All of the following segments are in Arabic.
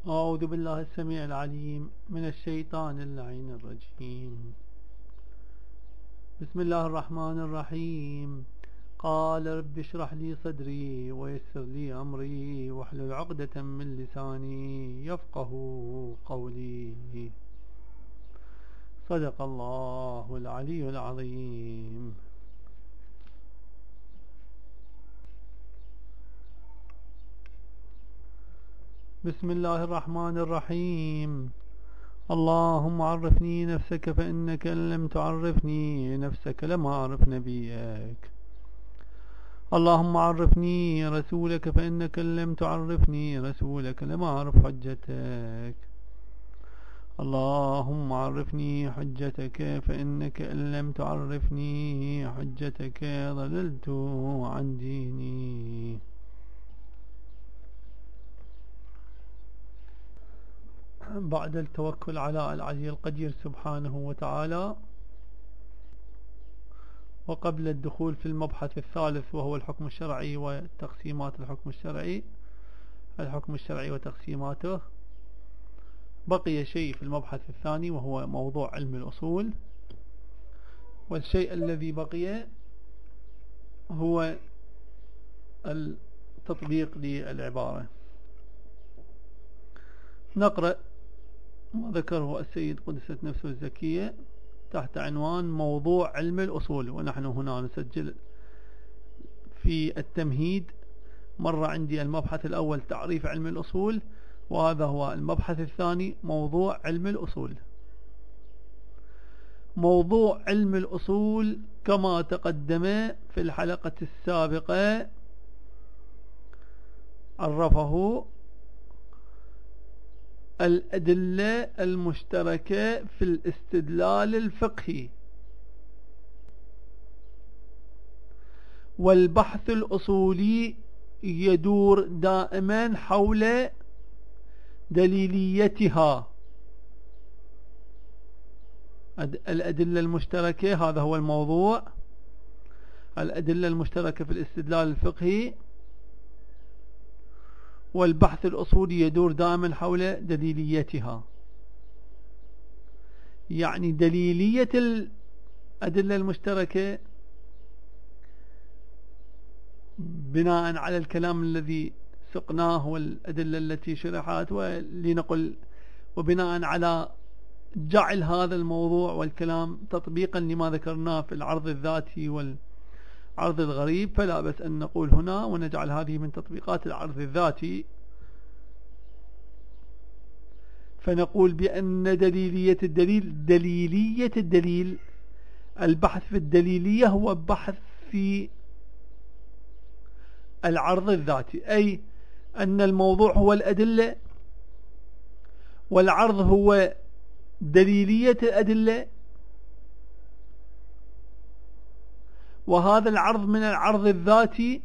أعوذ بالله السميع العليم من الشيطان اللعين الرجيم. بسم الله الرحمن الرحيم. قال رب اشرح لي صدري ويسر لي أمري واحلل عقدة من لساني يفقه قولي. صدق الله العلي العظيم. بسم الله الرحمن الرحيم. اللهم عرفني نفسك فإنك إن لم تعرفني نفسك لم أعرف نبيك. اللهم عرفني رسولك فإنك إن لم تعرفني رسولك لم أعرف حجتك. اللهم عرفني حجتك فإنك إن لم تعرفني حجتك ضللت عن ديني. بعد التوكل على العلي القدير سبحانه وتعالى، وقبل الدخول في المبحث الثالث وهو الحكم الشرعي وتقسيمات الحكم الشرعي وتقسيماته، بقي شيء في المبحث الثاني وهو موضوع علم الأصول. والشيء الذي بقي هو التطبيق للعبارة. نقرأ ما ذكره السيد قدست نفسه الزكية تحت عنوان موضوع علم الأصول. ونحن هنا نسجل في التمهيد مرة عندي المبحث الأول تعريف علم الأصول، وهذا هو المبحث الثاني موضوع علم الأصول. موضوع علم الأصول كما تقدم في الحلقة السابقة عرفه الأدلة المشتركة في الاستدلال الفقهي، والبحث الأصولي يدور دائما حول دليليتها. الأدلة المشتركة هذا هو الموضوع، الأدلة المشتركة في الاستدلال الفقهي، والبحث الأصولي يدور دائما حول دليليتها. يعني دليلية الأدلة المشتركة بناء على الكلام الذي سقناه والأدلة التي شرحت، ولنقل وبناء على جعل هذا الموضوع والكلام تطبيقا لما ذكرناه في العرض الذاتي والعرض الغريب، فلا بس أن نقول هنا ونجعل هذه من تطبيقات العرض الذاتي. فنقول بأن دليلية الدليل البحث في الدليلية هو بحث في العرض الذاتي، أي أن الموضوع هو الأدلة والعرض هو دليلية الأدلة، وهذا العرض من العرض الذاتي.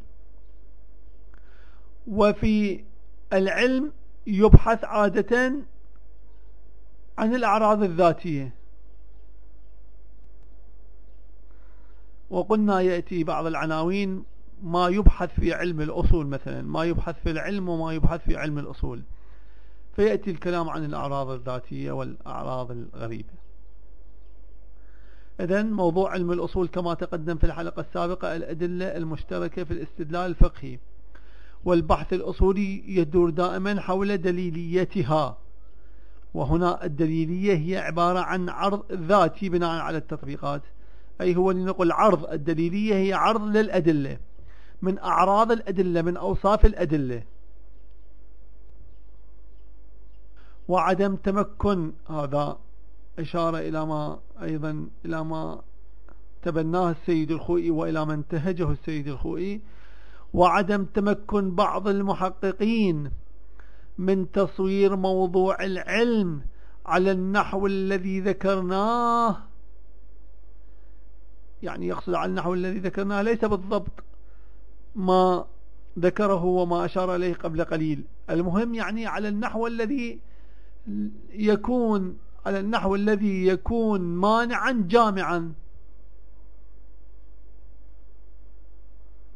وفي العلم يبحث عادة عن الأعراض الذاتية، وقلنا يأتي بعض العناوين ما يبحث في علم الأصول، مثلا ما يبحث في العلم وما يبحث في علم الأصول، فيأتي الكلام عن الأعراض الذاتية والأعراض الغريبة. إذن موضوع علم الأصول كما تقدم في الحلقة السابقة الأدلة المشتركة في الاستدلال الفقهي، والبحث الأصولي يدور دائما حول دليليتها. وهنا الدليلية هي عبارة عن عرض ذاتي بناء على التطبيقات، أي هو لنقول عرض الدليلية هي عرض للأدلة من أعراض الأدلة من أوصاف الأدلة. وعدم تمكن، هذا إشارة إلى ما تبناه السيد الخوئي وإلى ما انتهجه السيد الخوئي، وعدم تمكن بعض المحققين من تصوير موضوع العلم على النحو الذي ذكرناه. يعني يقصد على النحو الذي ذكرناه ليس بالضبط ما ذكره وما أشار إليه قبل قليل، المهم يعني على النحو الذي يكون مانعا جامعا،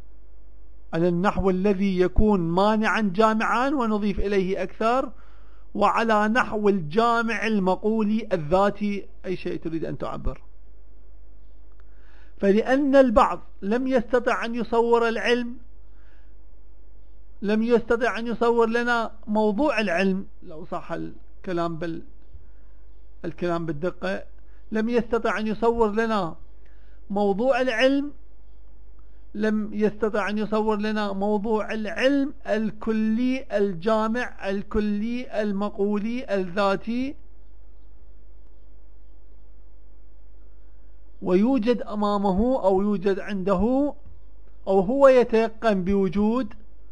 على النحو الذي يكون مانعا جامعا، ونضيف إليه أكثر وعلى نحو الجامع المقولي الذاتي، أي شيء تريد أن تعبر. فلأن البعض لم يستطع أن يصور العلم، لم يستطع أن يصور لنا موضوع العلم، لو صح الكلام بالدقة، لم يستطع أن يصور لنا موضوع العلم، لم يستطع أن يصور لنا موضوع العلم الكلي الجامع الكلي المقولي الذاتي. ويوجد أمامه أو يوجد عنده أو هو يتيقن بوجود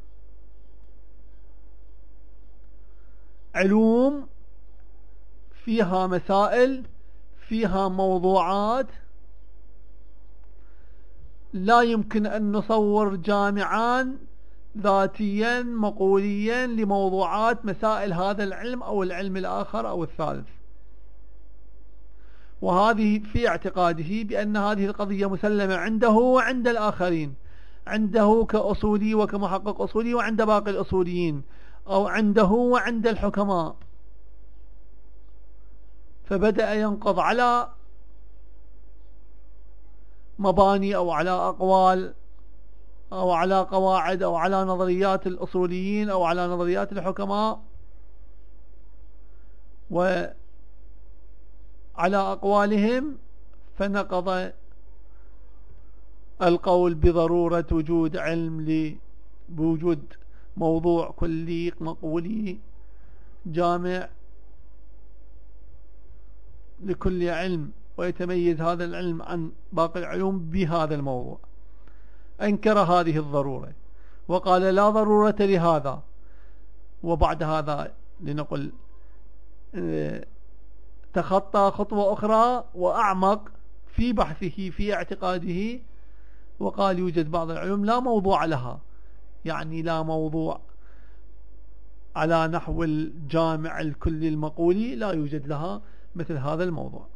علوم فيها مسائل، فيها موضوعات لا يمكن أن نصور جامعان ذاتيا مقوليا لموضوعات مسائل هذا العلم أو العلم الآخر أو الثالث. وهذه في اعتقاده بأن هذه القضية مسلمة عنده وعند الآخرين، عنده كأصولي وكمحقق أصولي وعند باقي الأصوليين، أو عنده وعند الحكماء. فبدأ ينقض على مباني أو على أقوال أو على قواعد أو على نظريات الأصوليين أو على نظريات الحكماء وعلى أقوالهم، فنقض القول بضرورة وجود علم بوجود موضوع كلي مقولي جامع لكل علم، ويتميز هذا العلم عن باقي العلوم بهذا الموضوع. أنكر هذه الضرورة وقال لا ضرورة لهذا. وبعد هذا لنقل تخطى خطوة أخرى وأعمق في بحثه في اعتقاده، وقال يوجد بعض العلوم لا موضوع لها، يعني لا موضوع على نحو الجامع الكلي المقولي، لا يوجد لها مثل هذا الموضوع.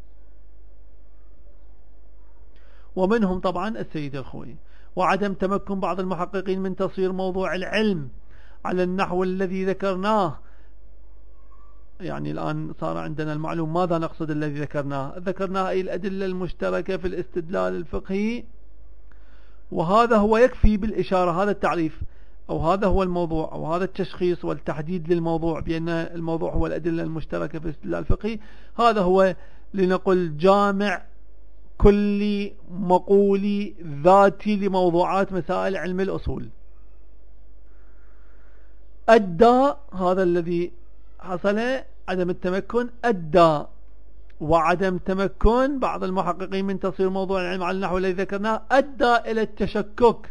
ومنهم طبعا السيد الخوئي. وعدم تمكن بعض المحققين من تصوير موضوع العلم على النحو الذي ذكرناه. يعني الآن صار عندنا المعلوم ماذا نقصد الذي ذكرناه أي الأدلة المشتركة في الاستدلال الفقهي، وهذا هو يكفي بالإشارة، هذا التعريف أو هذا هو الموضوع أو هذا التشخيص والتحديد للموضوع بأن الموضوع هو الأدلة المشتركة في الاستدلال الفقهي. هذا هو لنقل جامع كلي مقولي ذاتي لموضوعات مسائل علم الأصول. أدى هذا الذي حصل عدم التمكن، أدى وعدم تمكن بعض المحققين من تصوير موضوع العلم على النحو الذي ذكرناه أدى إلى التشكك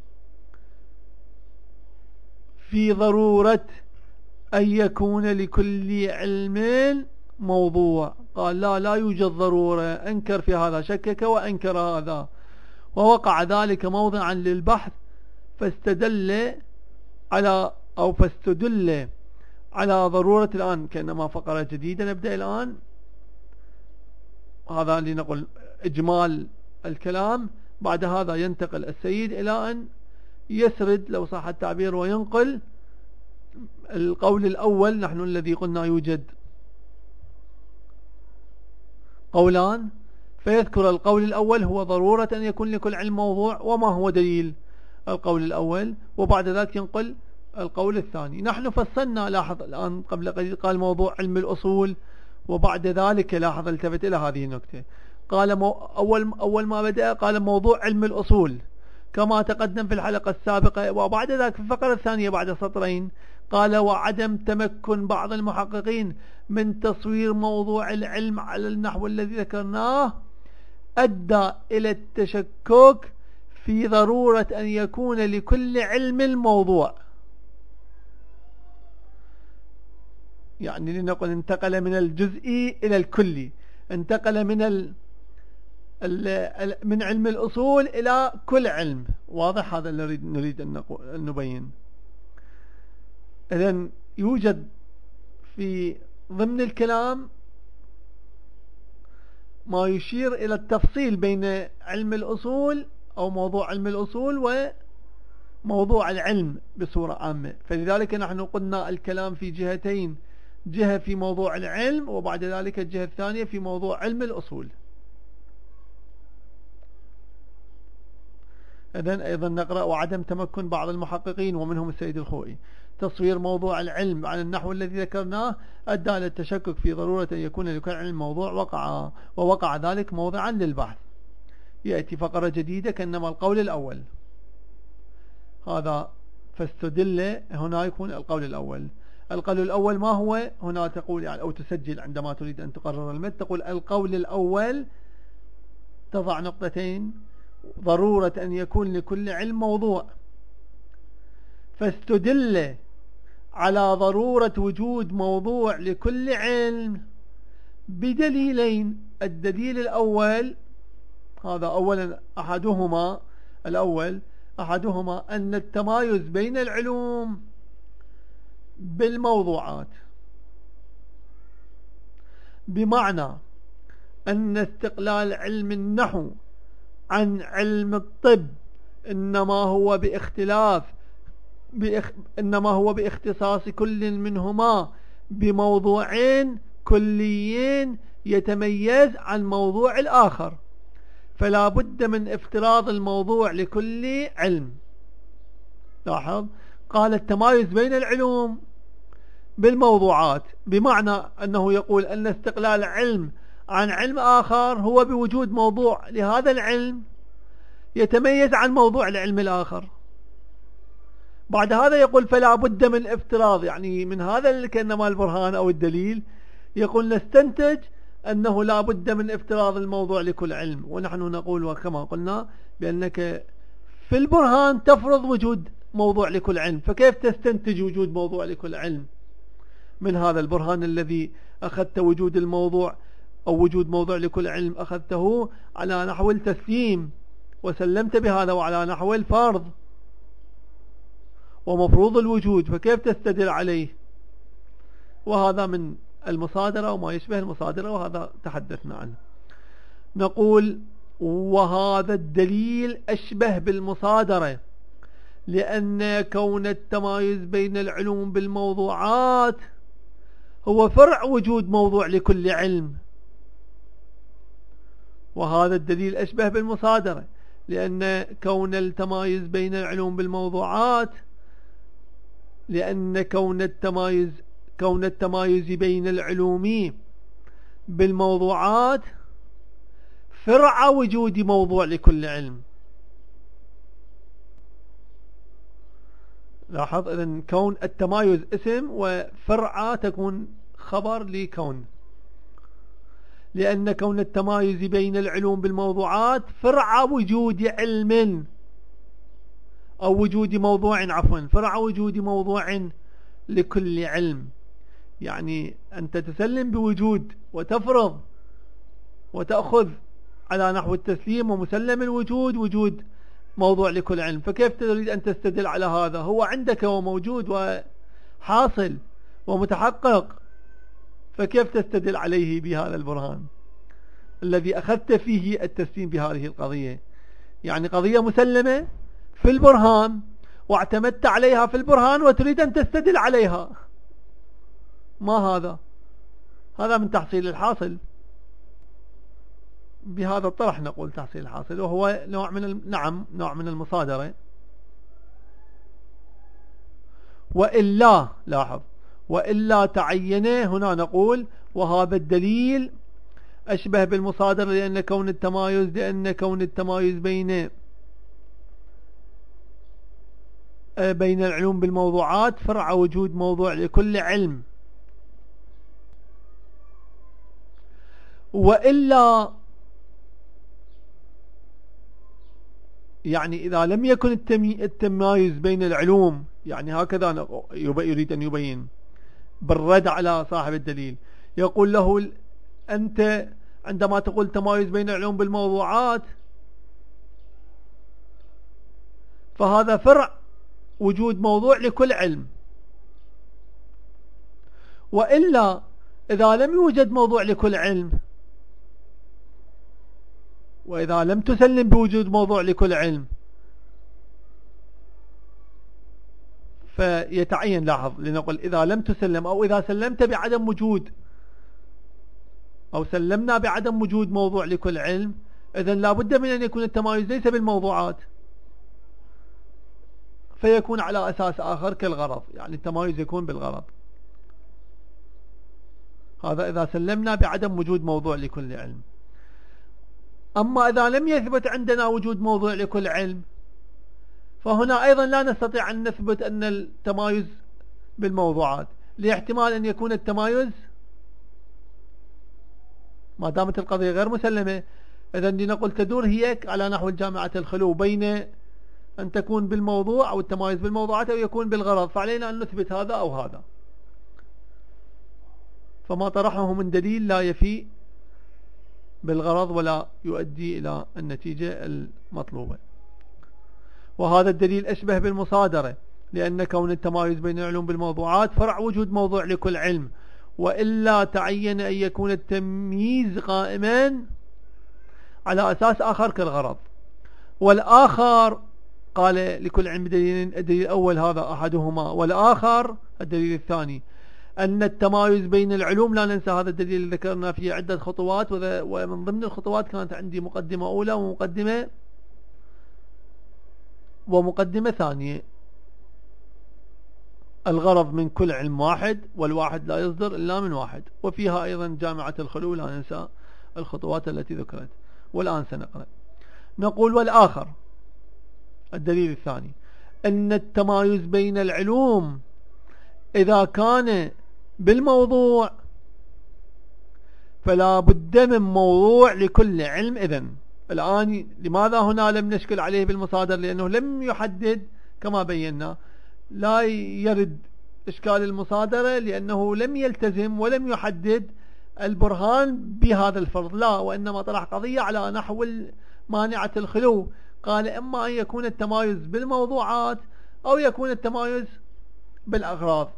في ضرورة أن يكون لكل علم موضوع. قال لا يوجد ضرورة، أنكر في هذا، شكك وأنكر هذا، ووقع ذلك موضعا للبحث. فاستدل على ضرورة. الآن كأنما فقرة جديدة نبدأ الآن، هذا لنقل إجمال الكلام. بعد هذا ينتقل السيد إلى أن يسرد لو صح التعبير وينقل القول الأول. نحن الذي قلنا يوجد قولان، فيذكر القول الأول هو ضرورة أن يكون لكل علم موضوع وما هو دليل القول الأول، وبعد ذلك ينقل القول الثاني. نحن فصلنا، لاحظ الآن قبل قليل قال موضوع علم الأصول، وبعد ذلك لاحظ التفت إلى هذه النكتة، قال أول ما بدأ قال موضوع علم الأصول كما تقدم في الحلقة السابقة، وبعد ذلك في الفقرة الثانية بعد سطرين قال وعدم تمكن بعض المحققين من تصوير موضوع العلم على النحو الذي ذكرناه أدى إلى التشكك في ضرورة أن يكون لكل علم موضوع. يعني لنقل انتقل من الجزئي إلى الكلي، انتقل من علم الأصول إلى كل علم. واضح هذا اللي نريد أن نبين. إذن يوجد في ضمن الكلام ما يشير إلى التفصيل بين علم الأصول أو موضوع علم الأصول وموضوع العلم بصورة عامة. فلذلك نحن قلنا الكلام في جهتين، جهة في موضوع العلم، وبعد ذلك الجهة الثانية في موضوع علم الأصول. إذن أيضا نقرأ: وعدم تمكن بعض المحققين ومنهم السيد الخوئي تصوير موضوع العلم على النحو الذي ذكرناه أدى للتشكك في ضرورة أن يكون لكل علم موضوع ووقع ذلك موضعا للبحث. يأتي فقرة جديدة كأنما القول الأول هذا، فاستدل هنا يكون القول الأول. القول الأول ما هو؟ هنا تقول يعني أو تسجل عندما تريد أن تقرر المد، تقول القول الأول، تضع نقطتين: ضرورة أن يكون لكل علم موضوع، فاستدل على ضرورة وجود موضوع لكل علم بدليلين. الدليل الأول هذا أولا أحدهما أن التمايز بين العلوم بالموضوعات، بمعنى أن استقلال علم النحو عن علم الطب إنما هو باختصاص كل منهما بموضوعين كليين يتميز عن موضوع الآخر، فلا بد من افتراض الموضوع لكل علم. لاحظ، قال التمايز بين العلوم بالموضوعات، بمعنى أنه يقول أن استقلال علم عن علم آخر هو بوجود موضوع لهذا العلم يتميز عن موضوع العلم الآخر. بعد هذا يقول فلا بد من افتراض، يعني من هذا كأنما البرهان أو الدليل، يقول نستنتج أنه لا بد من افتراض الموضوع لكل علم. ونحن نقول وكما قلنا بأنك في البرهان تفرض وجود موضوع لكل علم، فكيف تستنتج وجود موضوع لكل علم من هذا البرهان الذي أخذت وجود الموضوع أو وجود موضوع لكل علم أخذته على نحو التسليم وسلمت بهذا، وعلى نحو الفرض ومفروض الوجود، فكيف تستدل عليه؟ وهذا من المصادرة وما يشبه المصادرة، وهذا تحدثنا عنه. نقول وهذا الدليل أشبه بالمصادرة، لأن كون التمايز بين العلوم بالموضوعات هو فرع وجود موضوع لكل علم. وهذا الدليل أشبه بالمصادرة، لأن كون التمايز بين العلوم بالموضوعات، لأن كون التمايز بين العلوم بالموضوعات فرع وجود موضوع لكل علم. لاحظ، إذن كون التمايز اسم وفرع تكون خبر لكون، لأن كون التمايز بين العلوم بالموضوعات فرع وجود علم أو وجود موضوع، فرع وجود موضوع لكل علم. يعني أنت تسلم بوجود وتفرض وتأخذ على نحو التسليم ومسلم الوجود وجود موضوع لكل علم، فكيف تريد أن تستدل على هذا؟ هو عندك وموجود وحاصل ومتحقق، فكيف تستدل عليه بهذا البرهان الذي أخذت فيه التسليم بهذه القضية؟ يعني قضية مسلمة في البرهان واعتمدت عليها في البرهان وتريد أن تستدل عليها. ما هذا من تحصيل الحاصل. بهذا الطرح نقول تحصيل الحاصل، وهو نوع من المصادرة. وإلا، لاحظ، وإلا تعينه، هنا نقول وهذا الدليل أشبه بالمصادرة، لأن كون التمايز بين العلوم بالموضوعات فرع وجود موضوع لكل علم. وإلا يعني إذا لم يكن التمايز بين العلوم، يعني هكذا يريد أن يبين بالرد على صاحب الدليل، يقول له أنت عندما تقول تمايز بين العلوم بالموضوعات فهذا فرع وجود موضوع لكل علم. وإلا إذا لم يوجد موضوع لكل علم، وإذا لم تسلم بوجود موضوع لكل علم، فيتعين، لاحظ، لنقول إذا لم تسلم أو إذا سلمت بعدم وجود أو سلمنا بعدم وجود موضوع لكل علم، إذن لا بد من أن يكون التمايز ليس بالموضوعات، فيكون على أساس آخر كالغرض، يعني التمايز يكون بالغرض. هذا إذا سلمنا بعدم وجود موضوع لكل علم. أما إذا لم يثبت عندنا وجود موضوع لكل علم، فهنا أيضا لا نستطيع أن نثبت أن التمايز بالموضوعات، لاحتمال أن يكون التمايز ما دامت القضية غير مسلمة. إذن لنقول تدور هي على نحو الجامعة الخلو بين أن تكون بالموضوع أو التمايز بالموضوعات أو يكون بالغرض، فعلينا أن نثبت هذا أو هذا، فما طرحه من دليل لا يفي بالغرض ولا يؤدي إلى النتيجة المطلوبة. وهذا الدليل أشبه بالمصادرة، لأن كون التمايز بين العلوم بالموضوعات فرع وجود موضوع لكل علم، وإلا تعين أن يكون التمييز قائما على أساس آخر كالغرض. والآخر قال لكل علم دليل، الدليل الأول هذا أحدهما، والآخر الدليل الثاني أن التمايز بين العلوم، لا ننسى هذا الدليل اللي ذكرنا فيه عدة خطوات، ومن ضمن الخطوات كانت عندي مقدمة أولى ومقدمة ثانية. الغرض من كل علم واحد، والواحد لا يصدر إلا من واحد، وفيها أيضا جامعة الخلو، لا ننسى الخطوات التي ذكرت. والآن سنقرأ. نقول والآخر الدليل الثاني أن التمايز بين العلوم إذا كان بالموضوع فلا بد من موضوع لكل علم. إذن الآن لماذا هنا لم نشكل عليه بالمصادر؟ لأنه لم يحدد كما بينا، لا يرد إشكال المصادرة لأنه لم يلتزم ولم يحدد البرهان بهذا الفرض، لا، وإنما طرح قضية على نحو مانعة الخلو. قال إما أن يكون التمايز بالموضوعات أو يكون التمايز بالأغراض.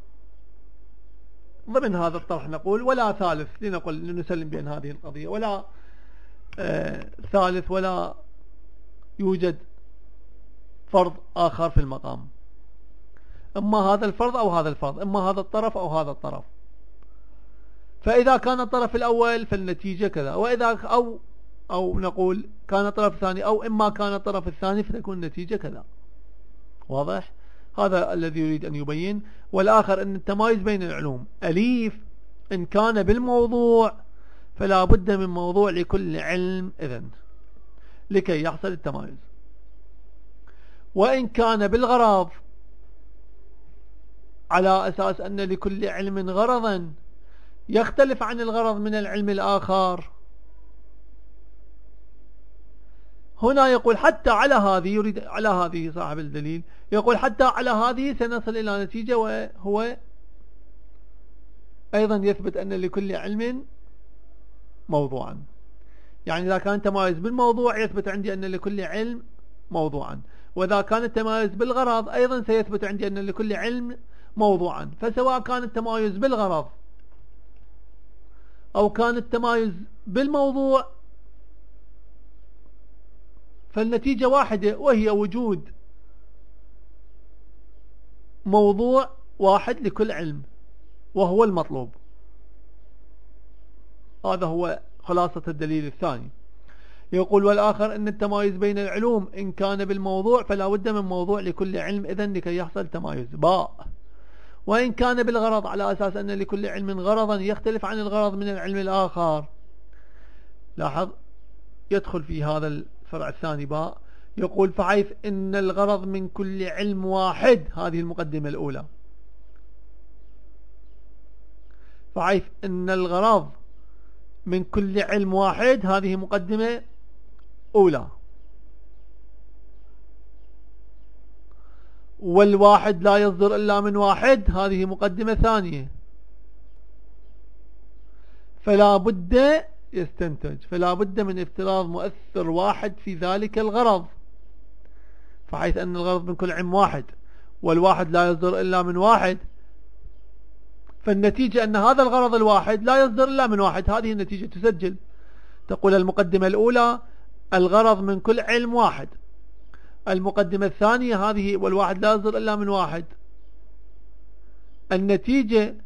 ضمن هذا الطرح نقول ولا ثالث، لنقول لنسلم بأن هذه القضية ولا ثالث، ولا يوجد فرض آخر في المقام، إما هذا الفرض أو هذا الفرض، إما هذا الطرف أو هذا الطرف. فإذا كان الطرف الأول فالنتيجة كذا، وإذا أو نقول كان الطرف الثاني، أو إما كان الطرف الثاني فتكون النتيجة كذا. واضح؟ هذا الذي يريد أن يبين. والآخر أن التمايز بين العلوم أليف إن كان بالموضوع فلا بد من موضوع لكل علم إذن لكي يحصل التمايز. وإن كان بالغرض على أساس أن لكل علم غرضا يختلف عن الغرض من العلم الآخر، هنا يقول حتى على هذه، يريد على هذه صاحب الدليل، يقول حتى على هذه سنصل إلى نتيجة، وهو أيضا يثبت أن لكل علم موضوعا. يعني إذا كان تمايز بالموضوع يثبت عندي أن لكل علم موضوعا، وإذا كان التمايز بالغرض أيضا سيثبت عندي أن لكل علم موضوعا. فسواء كان التمايز بالغرض أو كان التمايز بالموضوع فالنتيجة واحدة، وهي وجود موضوع واحد لكل علم وهو المطلوب. هذا هو خلاصة الدليل الثاني. يقول والآخر أن التمايز بين العلوم إن كان بالموضوع فلا بد من موضوع لكل علم إذن لكي يحصل تمايز. باء. وإن كان بالغرض على أساس أن لكل علم غرضا يختلف عن الغرض من العلم الآخر. لاحظ يدخل في هذا الفرع الثاني باء. يقول فحيث إن الغرض من كل علم واحد، هذه المقدمة الأولى، فحيث إن الغرض من كل علم واحد، هذه مقدمة أولى، والواحد لا يصدر إلا من واحد، هذه مقدمة ثانية. فلا بد يستنتج، فلا بد من افتراض مؤثر واحد في ذلك الغرض، فحيث أن الغرض من كل علم واحد والواحد لا يصدر إلا من واحد، فالنتيجة أن هذا الغرض الواحد لا يصدر إلا من واحد. هذه النتيجة تسجل. تقول المقدمة الأولى الغرض من كل علم واحد، المقدمة الثانية هذه والواحد لا يصدر إلا من واحد، النتيجة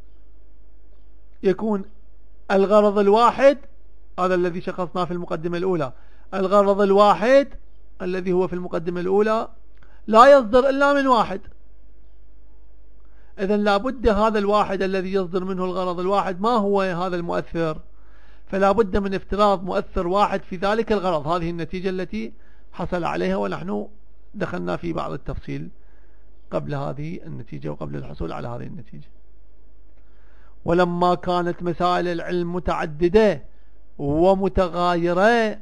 يكون الغرض الواحد، هذا الذي شخصناه في المقدمة الأولى، الغرض الواحد الذي هو في المقدمة الأولى لا يصدر إلا من واحد. إذن لابد هذا الواحد الذي يصدر منه الغرض الواحد ما هو هذا المؤثر، فلا بد من افتراض مؤثر واحد في ذلك الغرض. هذه النتيجة التي حصل عليها، ونحن دخلنا في بعض التفصيل قبل هذه النتيجة وقبل الحصول على هذه النتيجة. ولما كانت مسائل العلم متعددة ومتغايرة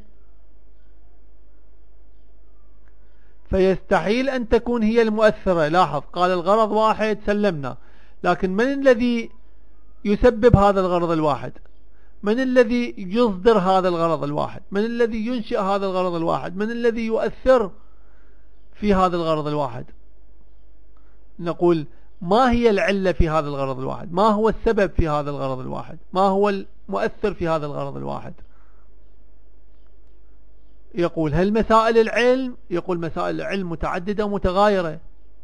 فيستحيل أن تكون هي المؤثرة. لاحظ، قال الغرض واحد سلمنا، لكن من الذي يسبب هذا الغرض الواحد؟ من الذي يصدر هذا الغرض الواحد؟ من الذي ينشئ هذا الغرض الواحد؟ من الذي يؤثر في هذا الغرض الواحد؟ نقول ما هي العلة في هذا الغرض الواحد؟ ما هو السبب في هذا الغرض الواحد؟ ما هو المؤثر في هذا الغرض الواحد؟ يقول هل مسائل العلم؟ يقول مسائل العلم متعددة ومتغايرة،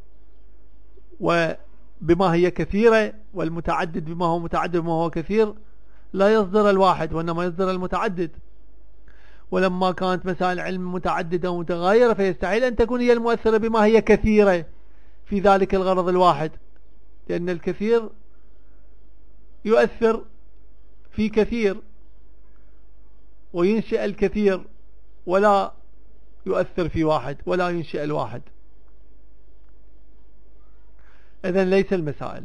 وبما هي كثيرة، والمتعدد بما هو متعدد وما هو كثير لا يصدر الواحد وإنما يصدر المتعدد. ولما كانت مسائل العلم متعددة ومتغايرة فيستحيل أن تكون هي المؤثرة بما هي كثيرة في ذلك الغرض الواحد، لأن الكثير يؤثر في كثير وينشئ الكثير ولا يؤثر في واحد ولا ينشئ الواحد. إذن ليس المسائل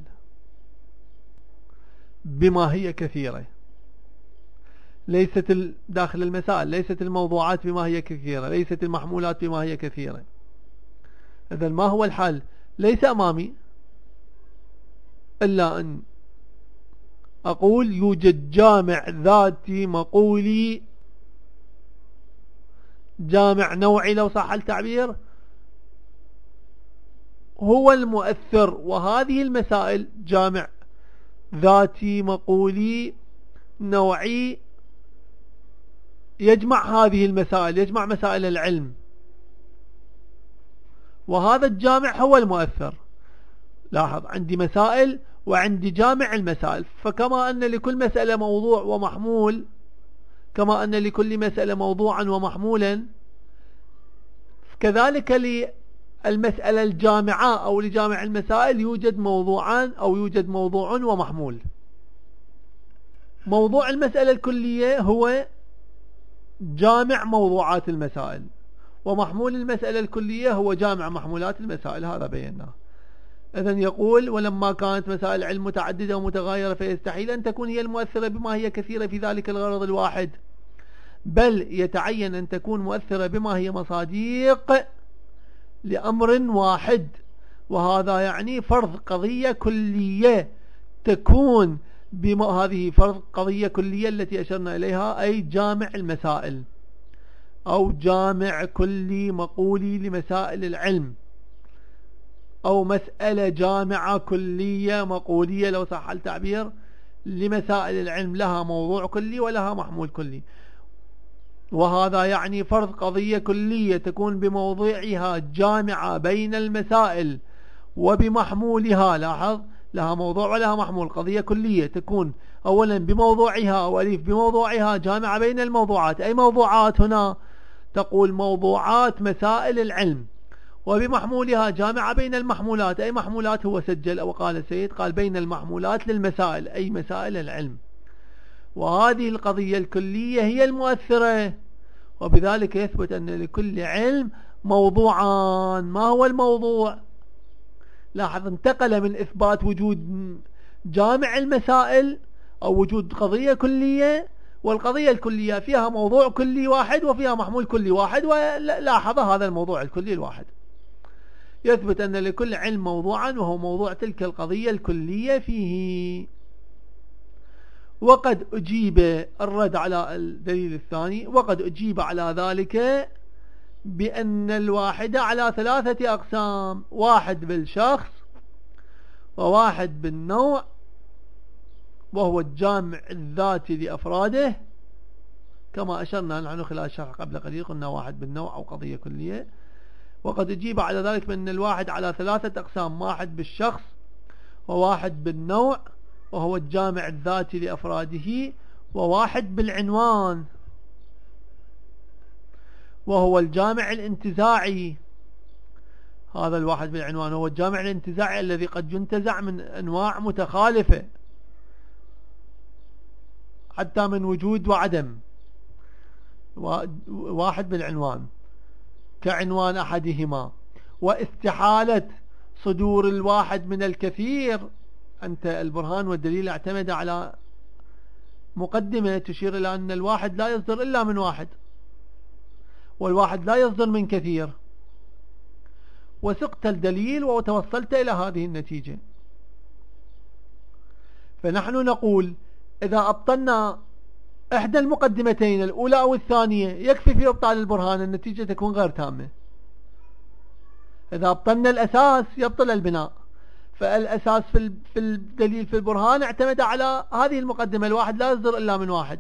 بما هي كثيرة، ليست داخل المسائل، ليست الموضوعات بما هي كثيرة، ليست المحمولات بما هي كثيرة. إذن ما هو الحل؟ ليس أمامي إلا أن أقول يوجد جامع ذاتي مقولي، جامع نوعي لو صح التعبير، هو المؤثر. وهذه المسائل جامع ذاتي مقولي نوعي يجمع هذه المسائل، يجمع مسائل العلم، وهذا الجامع هو المؤثر. لاحظ، عندي مسائل وعندي جامع المسائل، فكما أن لكل مسألة موضوع ومحمول، كما أن لكل مسألة موضوعا ومحمولا، كذلك للمسألة الجامعة أو لجامع المسائل يوجد موضوعان أو يوجد موضوع ومحمول. موضوع المسألة الكلية هو جامع موضوعات المسائل، ومحمول المسألة الكلية هو جامع محمولات المسائل، هذا بيناه. إذن يقول ولما كانت مسائل العلم متعددة ومتغايرة فيستحيل أن تكون هي المؤثرة بما هي كثيرة في ذلك الغرض الواحد، بل يتعين أن تكون مؤثرة بما هي مصادق لأمر واحد. وهذا يعني فرض قضية كلية تكون بما هذه فرض قضية كلية التي أشرنا إليها، أي جامع المسائل أو جامع كلي مقولي لمسائل العلم، أو مسألة جامعة كلية مقولية لو صح التعبير لمسائل العلم، لها موضوع كلي ولها محمول كلي. وهذا يعني فرض قضية كلية تكون بموضوعها جامعة بين المسائل وبمحمولها. لاحظ، لها موضوع ولها محمول، قضية كلية تكون أولا بموضوعها أو أليف بموضوعها جامعة بين الموضوعات. أي موضوعات هنا؟ تقول موضوعات مسائل العلم، وبمحمولها جامعة بين المحمولات. أي محمولات؟ هو سجل أو قال السيد قال بين المحمولات للمسائل، أي مسائل العلم. وهذه القضية الكلية هي المؤثرة، وبذلك يثبت أن لكل علم موضوعان. ما هو الموضوع؟ لاحظ، انتقل من إثبات وجود جامع المسائل أو وجود قضية كلية، والقضية الكلية فيها موضوع كلي واحد وفيها محمول كلي واحد، ولاحظ هذا الموضوع الكلي الواحد يثبت أن لكل علم موضوعا وهو موضوع تلك القضية الكلية فيه. وقد أجيب الرد على الدليل الثاني، وقد أجيب على ذلك بأن الواحد على ثلاثة أقسام: واحد بالشخص، وواحد بالنوع وهو الجامع الذاتي لأفراده، كما أشرنا نحن خلال الشرح قبل قليل، قلنا واحد بالنوع أو قضية كلية. وقد أجيب على ذلك بأن الواحد على ثلاثة أقسام: واحد بالشخص، وواحد بالنوع وهو الجامع الذاتي لأفراده، وواحد بالعنوان وهو الجامع الانتزاعي. هذا الواحد بالعنوان هو الجامع الانتزاعي الذي قد ينتزع من أنواع متخالفة حتى من وجود وعدم. واحد بالعنوان كعنوان أحدهما. واستحالة صدور الواحد من الكثير. أنت البرهان والدليل اعتمد على مقدمة تشير إلى أن الواحد لا يصدر إلا من واحد، والواحد لا يصدر من كثير، وسقت الدليل وتوصلت إلى هذه النتيجة. فنحن نقول إذا أبطلنا إحدى المقدمتين الأولى أو الثانية يكفي في إبطال البرهان، النتيجة تكون غير تامة. إذا أبطلنا الأساس يبطل البناء. فالأساس في الدليل في البرهان اعتمد على هذه المقدمة، الواحد لا يصدر إلا من واحد.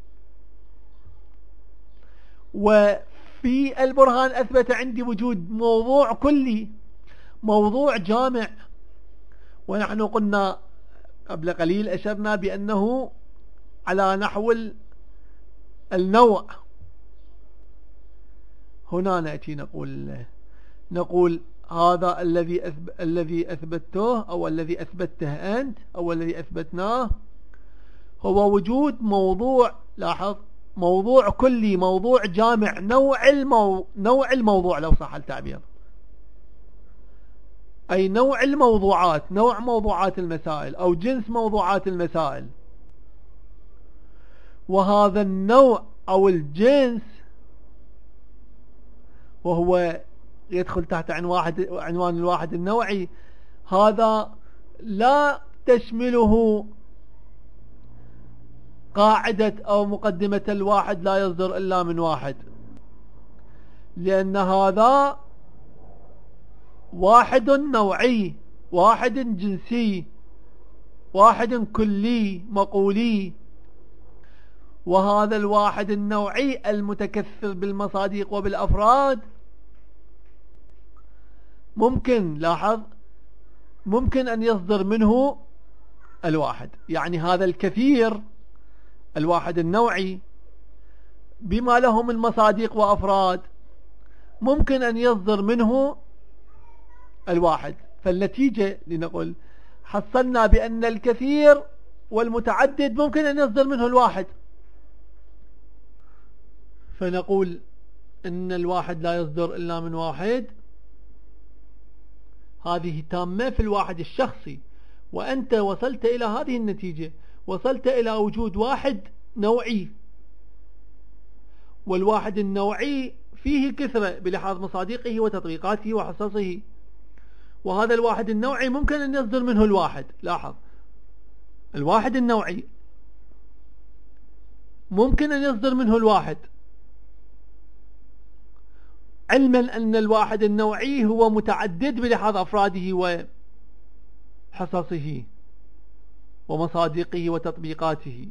وفي البرهان أثبت عندي وجود موضوع كلي، موضوع جامع. ونحن قلنا قبل قليل أشرنا بأنه على نحو النوع. هنا نأتي نقول هذا الذي أثبته أو الذي أثبته أنت أو الذي أثبتناه هو وجود موضوع. لاحظ، موضوع كلي، موضوع جامع، نوع الموضوع لو صح التعبير، أي نوع الموضوعات، نوع موضوعات المسائل أو جنس موضوعات المسائل. وهذا النوع أو الجنس وهو يدخل تحت عنوان الواحد النوعي، هذا لا تشمله قاعدة أو مقدمة الواحد لا يصدر إلا من واحد، لأن هذا واحد نوعي، واحد جنسي، واحد كلي مقولي. وهذا الواحد النوعي المتكثر بالمصادق وبالأفراد ممكن، لاحظ، ممكن أن يصدر منه الواحد. يعني هذا الكثير الواحد النوعي بما له من مصادق وأفراد ممكن أن يصدر منه الواحد. فالنتيجة لنقول حصلنا بأن الكثير والمتعدد ممكن أن يصدر منه الواحد. فنقول إن الواحد لا يصدر إلا من واحد، هذه تامة في الواحد الشخصي. وأنت وصلت إلى هذه النتيجة، وصلت إلى وجود واحد نوعي، والواحد النوعي فيه كثرة بلحاظ مصادقه وتطبيقاته وحصصه. وهذا الواحد النوعي ممكن أن يصدر منه الواحد. لاحظ، الواحد النوعي ممكن أن يصدر منه الواحد، علما أن الواحد النوعي هو متعدد بلحاظ أفراده وحصصه ومصادقه وتطبيقاته.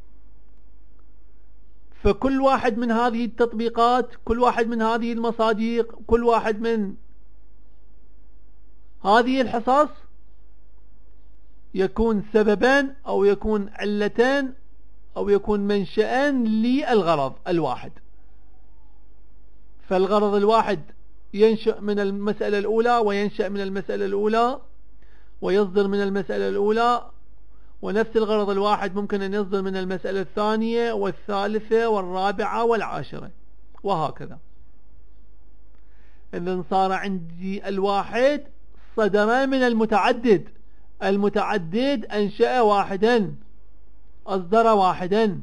فكل واحد من هذه التطبيقات، كل واحد من هذه المصادق، كل واحد من هذه الحصص يكون سببان أو يكون علتان أو يكون منشأان للغرض الواحد. فالغرض الواحد ينشأ من المسألة الأولى وينشأ من المسألة الأولى ويصدر من المسألة الأولى، ونفس الغرض الواحد ممكن أن يصدر من المسألة الثانية والثالثة والرابعة والعاشرة وهكذا. إذن صار عندي الواحد صدر من المتعدد، المتعدد أنشأ واحدا، أصدر واحدا.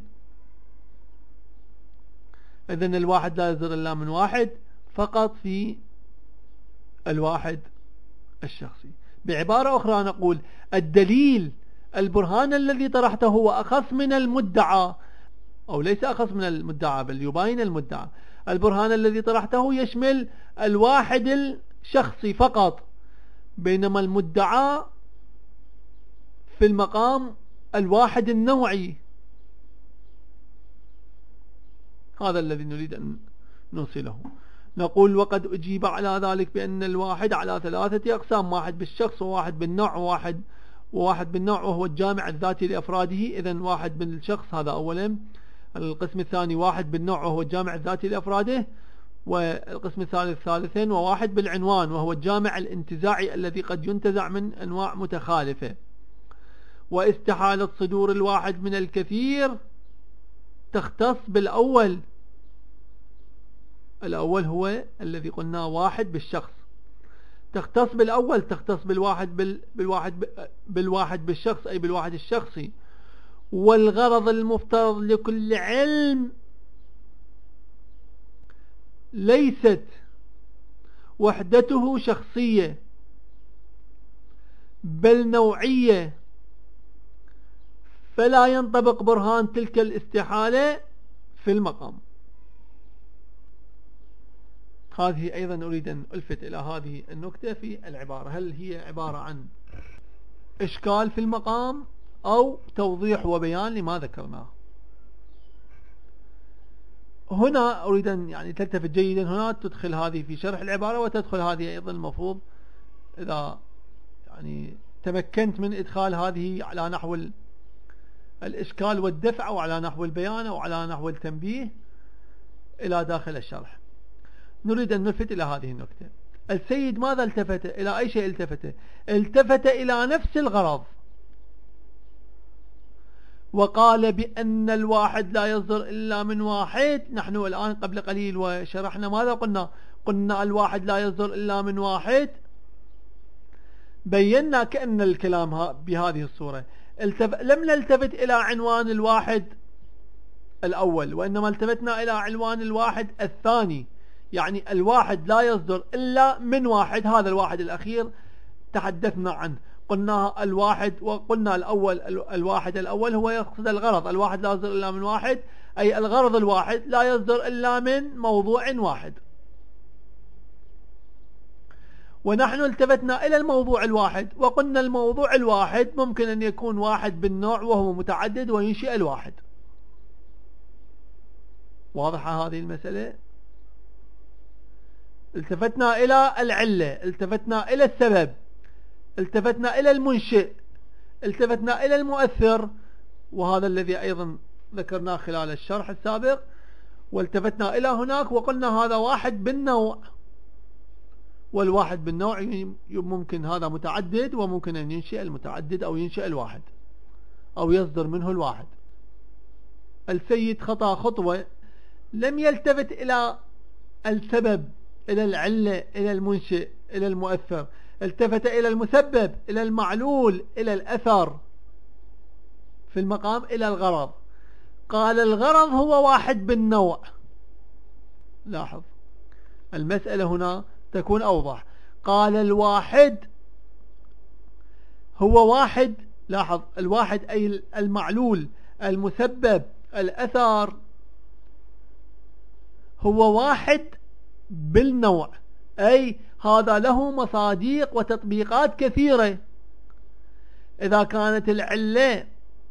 إذن الواحد لا يصدر إلا من واحد فقط في الواحد الشخصي. بعبارة أخرى نقول الدليل، البرهان الذي طرحته هو أخص من المدعى، أو ليس أخص من المدعى بل يباين المدعى. البرهان الذي طرحته يشمل الواحد الشخصي فقط، بينما المدعى في المقام الواحد النوعي. هذا الذي نريد أن نوصله. نقول وقد أجيب على ذلك بأن الواحد على ثلاثة أقسام: واحد بالشخص، وواحد بالنوع، وواحد بالنوع وهو الجامع الذاتي لأفراده. إذن واحد بالشخص هذا أولا. القسم الثاني واحد بالنوع وهو الجامع الذاتي لأفراده. والقسم الثالث ثالثا وواحد بالعنوان وهو الجامع الانتزاعي الذي قد ينتزع من أنواع متخالفة. واستحالة صدور الواحد من الكثير تختص بالأول. الأول هو الذي قلنا واحد بالشخص، تختص بالأول، تختص بالواحد بالشخص أي بالواحد الشخصي. والغرض المفترض لكل علم ليست وحدته شخصية بل نوعية، فلا ينطبق برهان تلك الاستحالة في المقام. هذه أيضا أريد أن ألفت إلى هذه النكتة في العبارة، هل هي عبارة عن إشكال في المقام أو توضيح وبيان لما ذكرناه؟ هنا أريد أن يعني تلتفت جيدا، هنا تدخل هذه في شرح العبارة وتدخل هذه أيضا المفروض إذا يعني تمكنت من إدخال هذه على نحو الإشكال والدفع أو على نحو البيان أو على نحو التنبيه إلى داخل الشرح. نريد أن نلفت إلى هذه النكتة. السيد ماذا التفت؟ إلى أي شيء التفت؟ التفت إلى نفس الغرض، وقال بأن الواحد لا يصدر إلا من واحد. نحن الآن قبل قليل وشرحنا ماذا قلنا الواحد لا يصدر إلا من واحد. بينا كأن الكلام بهذه الصورة. لم نلتفت إلى عنوان الواحد الأول، وإنما التفتنا إلى عنوان الواحد الثاني، يعني الواحد لا يصدر إلا من واحد. هذا الواحد الأخير تحدثنا عنه، قلنا الواحد، وقلنا الواحد الأول هو يقصد الغرض. الواحد لا يصدر إلا من واحد أي الغرض الواحد لا يصدر إلا من موضوع واحد. ونحن التفتنا إلى الموضوع الواحد وقلنا الموضوع الواحد ممكن أن يكون واحد بالنوع وهو متعدد وينشئ الواحد. واضحة هذه المسألة؟ التفتنا إلى العلة، التفتنا إلى السبب، التفتنا إلى المنشئ، التفتنا إلى المؤثر، وهذا الذي أيضا ذكرناه خلال الشرح السابق. والتفتنا إلى هناك وقلنا هذا واحد بالنوع، والواحد بالنوع ممكن هذا متعدد وممكن أن ينشئ المتعدد أو ينشئ الواحد أو يصدر منه الواحد. السيد خطأ خطوة، لم يلتفت إلى السبب، إلى العلة، إلى المنشئ، إلى المؤثر. التفت إلى المسبب، إلى المعلول، إلى الأثر في المقام، إلى الغرض. قال الغرض هو واحد بالنوع. لاحظ المسألة هنا تكون أوضح. قال الواحد هو واحد، لاحظ الواحد أي المعلول، المسبب، الأثر، هو واحد بالنوع، أي هذا له مصاديق وتطبيقات كثيرة. إذا كانت العلة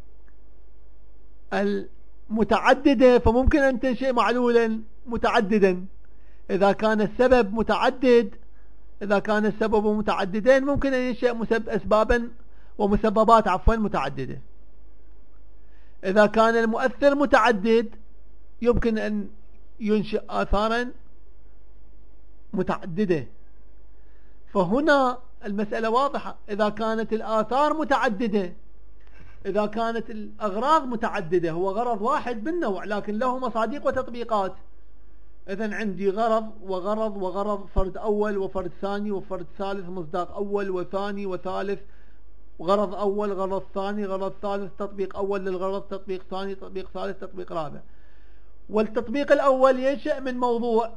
المتعددة فممكن أن تنشئ معلولا متعددا. إذا كان السبب متعدد، إذا كان السبب متعددين ممكن أن ينشئ أسبابا ومسببات متعددة. إذا كان المؤثر متعدد يمكن أن ينشئ آثارا متعددة. فهنا المسألة واضحة. إذا كانت الآثار متعددة، إذا كانت الأغراض متعددة، هو غرض واحد بالنوع لكن له مصاديق وتطبيقات. إذن عندي غرض وغرض وغرض، فرد أول وفرد ثاني وفرد ثالث، مصداق أول وثاني وثالث، غرض أول غرض ثاني غرض ثالث، تطبيق أول للغرض، تطبيق ثاني، تطبيق ثالث، تطبيق رابع. والتطبيق الأول ينشأ من موضوع،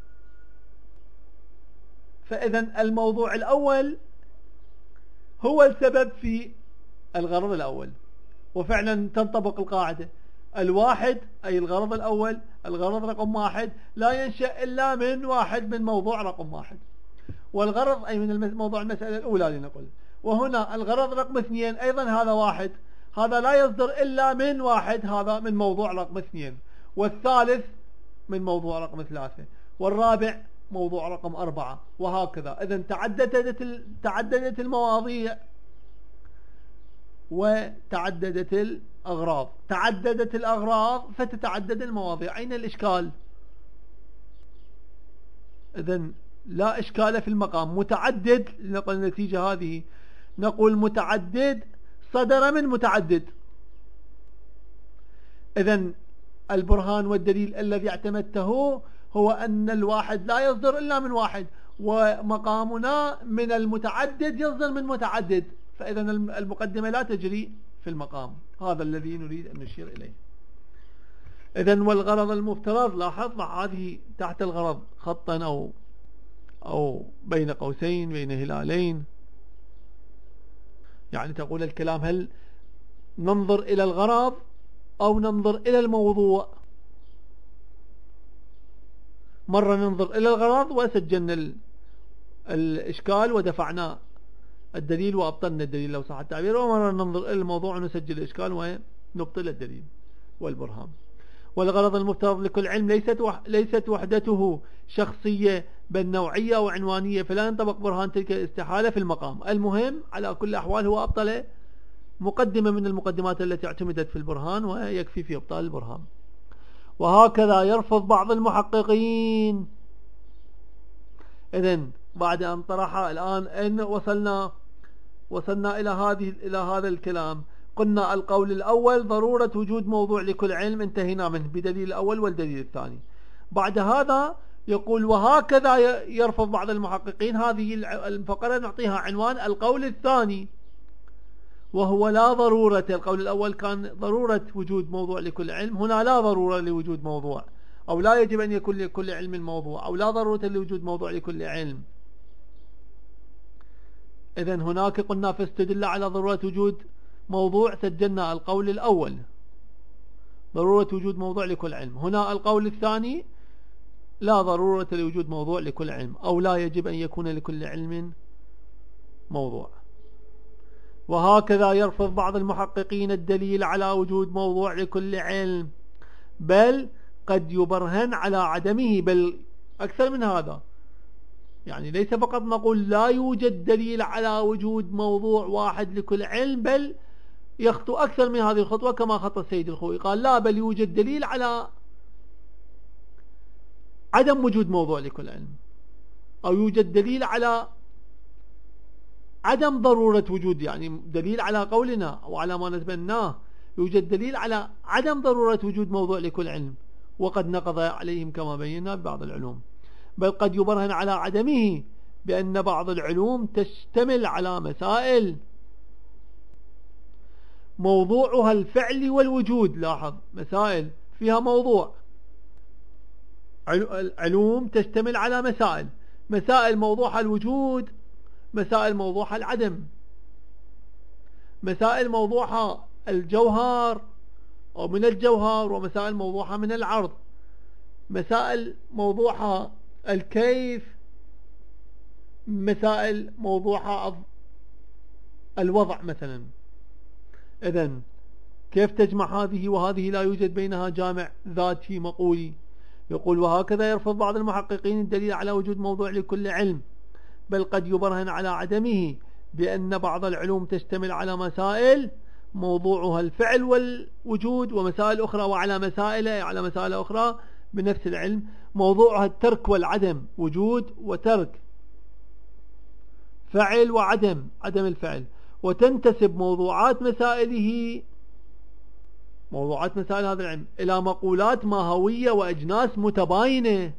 فإذن الموضوع الأول هو السبب في الغرض الأول. وفعلا تنطبق القاعدة، الواحد أي الغرض الأول، الغرض رقم واحد لا ينشأ إلا من واحد، من موضوع رقم واحد. والغرض أي من موضوع المسألة الأولى لنقل. وهنا الغرض رقم اثنين أيضا هذا واحد، هذا لا يصدر إلا من واحد، هذا من موضوع رقم اثنين. والثالث من موضوع رقم ثلاثة، والرابع موضوع رقم أربعة، وهكذا. إذن تعددت المواضيع وتعددت الأغراض. تعددت الأغراض فتتعدد المواضيع. أين الإشكال؟ إذن لا إشكال في المقام. متعدد، نقل النتيجة هذه، نقول متعدد صدر من متعدد. إذن البرهان والدليل الذي اعتمدته هو أن الواحد لا يصدر إلا من واحد، ومقامنا من المتعدد يصدر من متعدد، فإذا المقدمة لا تجري في المقام. هذا الذي نريد أن نشير إليه. إذن والغرض المفترض، لاحظ هذه تحت الغرض خطا أو بين قوسين بين هلالين، يعني تقول الكلام هل ننظر إلى الغرض أو ننظر إلى الموضوع. مرة ننظر إلى الغرض وسجلنا الإشكال ودفعنا الدليل وأبطلنا الدليل لو صح التعبير، ومرة ننظر إلى الموضوع ونسجل الإشكال ونبطل الدليل والبرهان. والغرض المفترض لكل علم ليست وحدته شخصية بل نوعية وعنوانية، فلا ينطبق برهان تلك الاستحالة في المقام. المهم على كل الأحوال هو أبطل مقدمة من المقدمات التي اعتمدت في البرهان، ويكفي في إبطال البرهان. وهكذا يرفض بعض المحققين. إذن بعد أن طرح الآن أن وصلنا إلى هذا الكلام، قلنا القول الأول ضرورة وجود موضوع لكل علم، انتهينا منه بدليل الأول والدليل الثاني. بعد هذا يقول وهكذا يرفض بعض المحققين. هذه الفقرة نعطيها عنوان القول الثاني، وهو لا ضرورة. القول الأول كان ضرورة وجود موضوع لكل علم، هنا لا ضرورة لوجود موضوع، أو لا يجب أن يكون لكل علم موضوع، أو لا ضرورة لوجود موضوع لكل علم. إذن هناك قلنا فاستدل على ضرورة وجود موضوع، سجلنا القول الأول ضرورة وجود موضوع لكل علم. هنا القول الثاني لا ضرورة لوجود موضوع لكل علم، أو لا يجب أن يكون لكل علم موضوع. وهكذا يرفض بعض المحققين الدليل على وجود موضوع لكل علم، بل قد يبرهن على عدمه، بل أكثر من هذا. يعني ليس فقط نقول لا يوجد دليل على وجود موضوع واحد لكل علم، بل يخطو أكثر من هذه الخطوة كما خطى السيد الخوئي، قال لا، بل يوجد دليل على عدم وجود موضوع لكل علم، أو يوجد دليل على عدم ضرورة وجود، يعني دليل على قولنا وعلى ما نتبناه، يوجد دليل على عدم ضرورة وجود موضوع لكل علم، وقد نقض عليهم كما بينا ببعض العلوم. بل قد يبرهن على عدمه بأن بعض العلوم تشتمل على مسائل موضوعها الفعل والوجود. لاحظ، مسائل فيها موضوع، علوم تشتمل على مسائل موضوعها الوجود، مسائل موضوعها العدم، مسائل موضوعها الجوهر أو من الجوهر، ومسائل موضوعها من العرض، مسائل موضوعها الكيف، مسائل موضوعها الوضع مثلا. إذن كيف تجمع هذه وهذه؟ لا يوجد بينها جامع ذاتي مقولي. يقول وهكذا يرفض بعض المحققين الدليل على وجود موضوع لكل علم، بل قد يبرهن على عدمه بأن بعض العلوم تشتمل على مسائل موضوعها الفعل والوجود، ومسائل أخرى، وعلى مسائل أخرى بنفس العلم موضوعها الترك والعدم، وجود وترك، فعل وعدم الفعل. وتنتسب موضوعات مسائل هذا العلم إلى مقولات ماهوية وأجناس متباينة،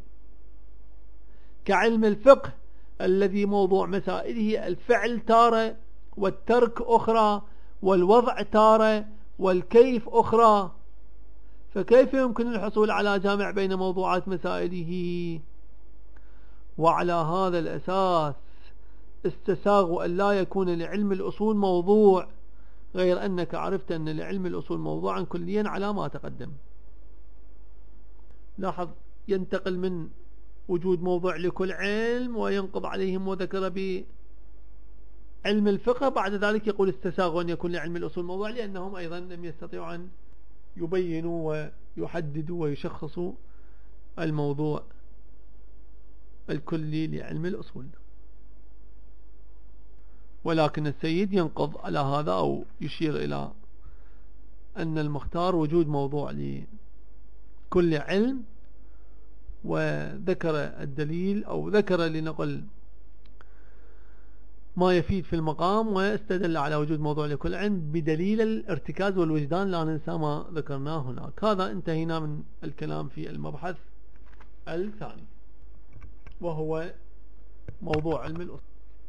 كعلم الفقه الذي موضوع مسائله الفعل تارة، والترك أخرى، والوضع تارة، والكيف أخرى. فكيف يمكن الحصول على جامع بين موضوعات مسائله؟ وعلى هذا الأساس استساغوا أن لا يكون لعلم الأصول موضوع، غير أنك عرفت أن لعلم الأصول موضوعا كليا على ما تقدم. لاحظ، ينتقل من وجود موضوع لكل علم وينقض عليهم، وذكر بعلم الفقه، بعد ذلك يقول استساغوا أن يكون لعلم الأصول موضوع، لأنهم أيضا لم يستطيعوا أن يبينوا ويحددوا ويشخصوا الموضوع الكلي لعلم الأصول. ولكن السيد ينقض على هذا أو يشير إلى أن المختار وجود موضوع لكل علم، وذكر الدليل أو ذكر لنقل ما يفيد في المقام، واستدل على وجود موضوع لكل علم بدليل الارتكاز والوجدان، لا ننسى ما ذكرناه هناك. هذا انتهينا من الكلام في المبحث الثاني وهو موضوع علم الأصول.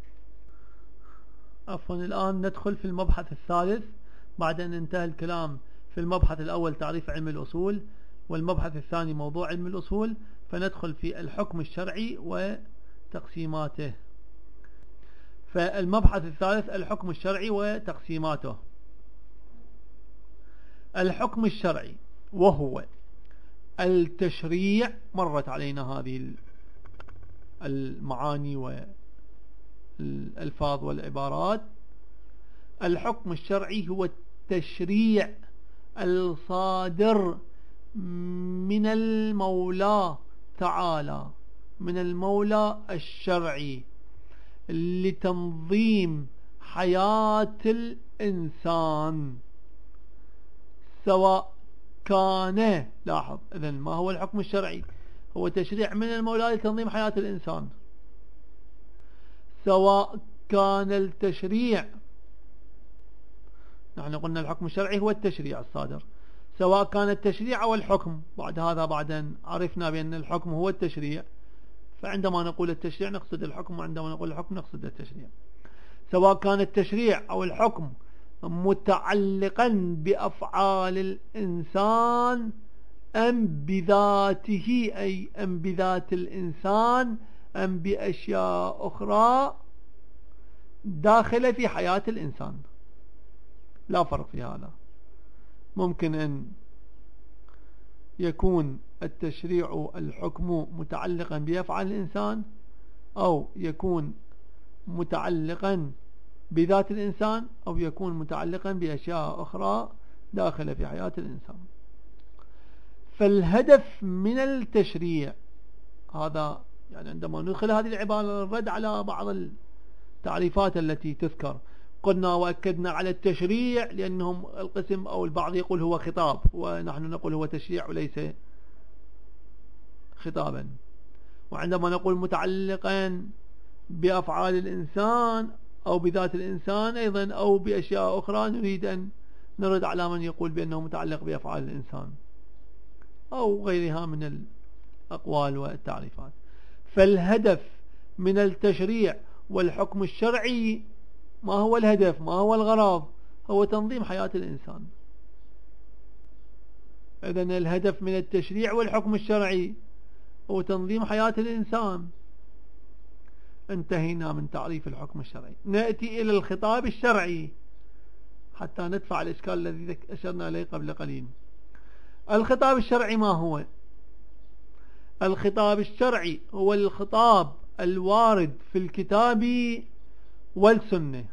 عفوا، الآن ندخل في المبحث الثالث بعد أن انتهى الكلام في المبحث الأول تعريف علم الأصول، والمبحث الثاني موضوع علم الأصول، فندخل في الحكم الشرعي وتقسيماته. فالمبحث الثالث الحكم الشرعي وتقسيماته. الحكم الشرعي وهو التشريع، مرت علينا هذه المعاني والألفاظ والعبارات. الحكم الشرعي هو التشريع الصادر من المولى تعالى، من المولى الشرعي، لتنظيم حياة الإنسان، سواء كان، لاحظ إذن ما هو الحكم الشرعي؟ هو تشريع من المولى لتنظيم حياة الإنسان، سواء كان التشريع، نحن قلنا الحكم الشرعي هو التشريع الصادر، سواء كان التشريع أو الحكم. بعد هذا بعدين عرفنا بأن الحكم هو التشريع، فعندما نقول التشريع نقصد الحكم، وعندما نقول الحكم نقصد التشريع. سواء كان التشريع أو الحكم متعلقا بأفعال الإنسان أم بذاته، أي أم بذات الإنسان أم بأشياء أخرى داخلة في حياة الإنسان، لا فرق في هذا. ممكن أن يكون التشريع الحكم متعلقا بأفعال الإنسان، أو يكون متعلقا بذات الإنسان، أو يكون متعلقا بأشياء أخرى داخلة في حياة الإنسان. فالهدف من التشريع هذا، يعني عندما ندخل هذه العبارة الرد على بعض التعريفات التي تذكر، قلنا وأكدنا على التشريع لأنهم القسم أو البعض يقول هو خطاب، ونحن نقول هو تشريع وليس خطابا. وعندما نقول متعلقا بأفعال الإنسان أو بذات الإنسان أيضا أو بأشياء أخرى، نريد أن نرد على من يقول بأنه متعلق بأفعال الإنسان أو غيرها من الأقوال والتعريفات. فالهدف من التشريع والحكم الشرعي، ما هو الهدف؟ ما هو الغرض؟ هو تنظيم حياة الإنسان. إذن الهدف من التشريع والحكم الشرعي هو تنظيم حياة الإنسان. انتهينا من تعريف الحكم الشرعي. نأتي إلى الخطاب الشرعي حتى ندفع الإشكال الذي أشرنا إليه قبل قليل. الخطاب الشرعي ما هو؟ الخطاب الشرعي هو الخطاب الوارد في الكتاب والسنة،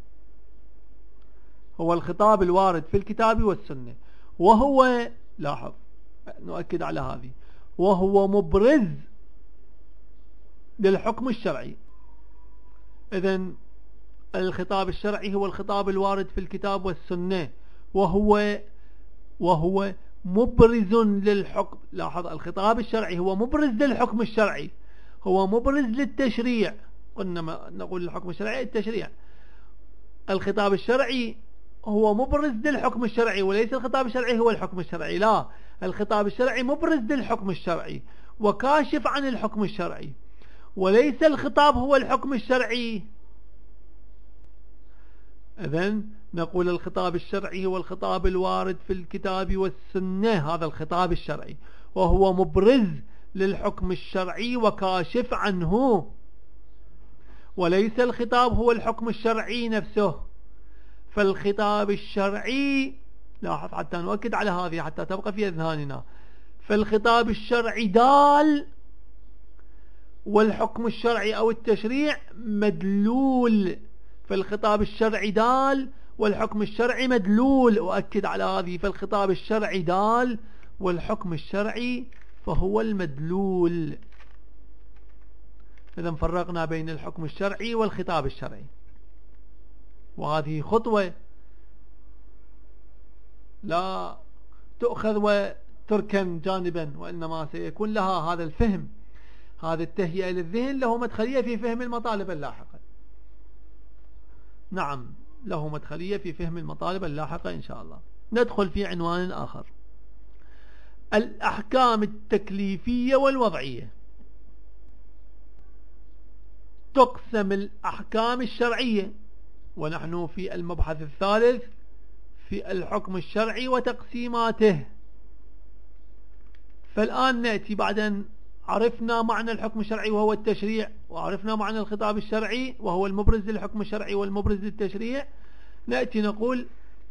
هو الخطاب الوارد في الكتاب والسنة، وهو، لاحظ نؤكد على هذه، وهو مبرز للحكم الشرعي. إذن الخطاب الشرعي هو الخطاب الوارد في الكتاب والسنة، وهو مبرز للحكم. لاحظ الخطاب الشرعي هو مبرز للحكم الشرعي، هو مبرز للتشريع. قلنا ما نقول الحكم الشرعي التشريع، الخطاب الشرعي هو مبرز للحكم الشرعي، وليس الخطاب الشرعي هو الحكم الشرعي، لا، الخطاب الشرعي مبرز للحكم الشرعي وكاشف عن الحكم الشرعي، وليس الخطاب هو الحكم الشرعي. إذن نقول الخطاب الشرعي هو الخطاب الوارد في الكتاب والسنة، هذا الخطاب الشرعي، وهو مبرز للحكم الشرعي وكاشف عنه، وليس الخطاب هو الحكم الشرعي نفسه. فالخطاب الشرعي، لاحظ حتى نؤكد على هذه حتى تبقى في أذهاننا، فالخطاب الشرعي دال، والحكم الشرعي أو التشريع مدلول. فالخطاب الشرعي دال والحكم الشرعي مدلول، أؤكد على هذه، فالخطاب الشرعي دال والحكم الشرعي فهو المدلول. إذن فرقنا بين الحكم الشرعي والخطاب الشرعي. وهذه خطوة لا تؤخذ وتركن جانبا، وإنما سيكون لها هذا الفهم، هذا التهيئة للذهن له مدخلية في فهم المطالب اللاحقة. نعم، له مدخلية في فهم المطالب اللاحقة إن شاء الله. ندخل في عنوان آخر: الأحكام التكليفية والوضعية. تقسم الأحكام الشرعية، ونحن في المبحث الثالث في الحكم الشرعي وتقسيماته. فالآن نأتي بعد أن عرفنا معنى الحكم الشرعي وهو التشريع، وعرفنا معنى الخطاب الشرعي وهو المبرز للحكم الشرعي والمبرز للتشريع، نأتي نقول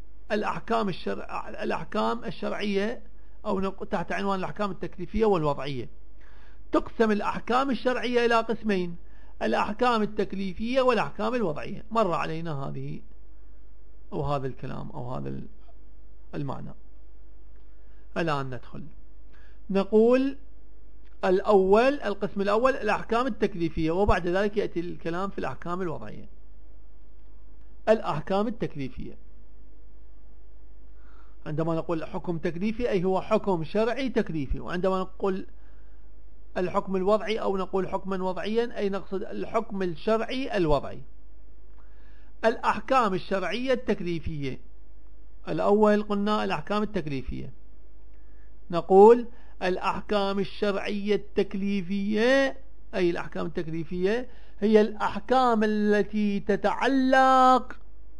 الأحكام الشرعية، أو تحت عنوان الأحكام التكليفية والوضعية. تقسم الأحكام الشرعية إلى قسمين: الأحكام التكليفية والأحكام الوضعية. مر علينا هذا الكلام أو هذا المعنى. الآن ندخل نقول القسم الأول الأحكام التكليفية، وبعد ذلك يأتي الكلام في الأحكام الوضعية. الأحكام التكليفية، عندما نقول حكم تكليفي أي هو حكم شرعي تكليفي، وعندما نقول الحكم الوضعي أو نقول حكما وضعيا أي نقصد الحكم الشرعي الوضعي. الأحكام الشرعية التكليفية، الأول قلنا الأحكام التكليفية، نقول الأحكام الشرعية التكليفية أي الأحكام التكليفية هي الأحكام التي تتعلق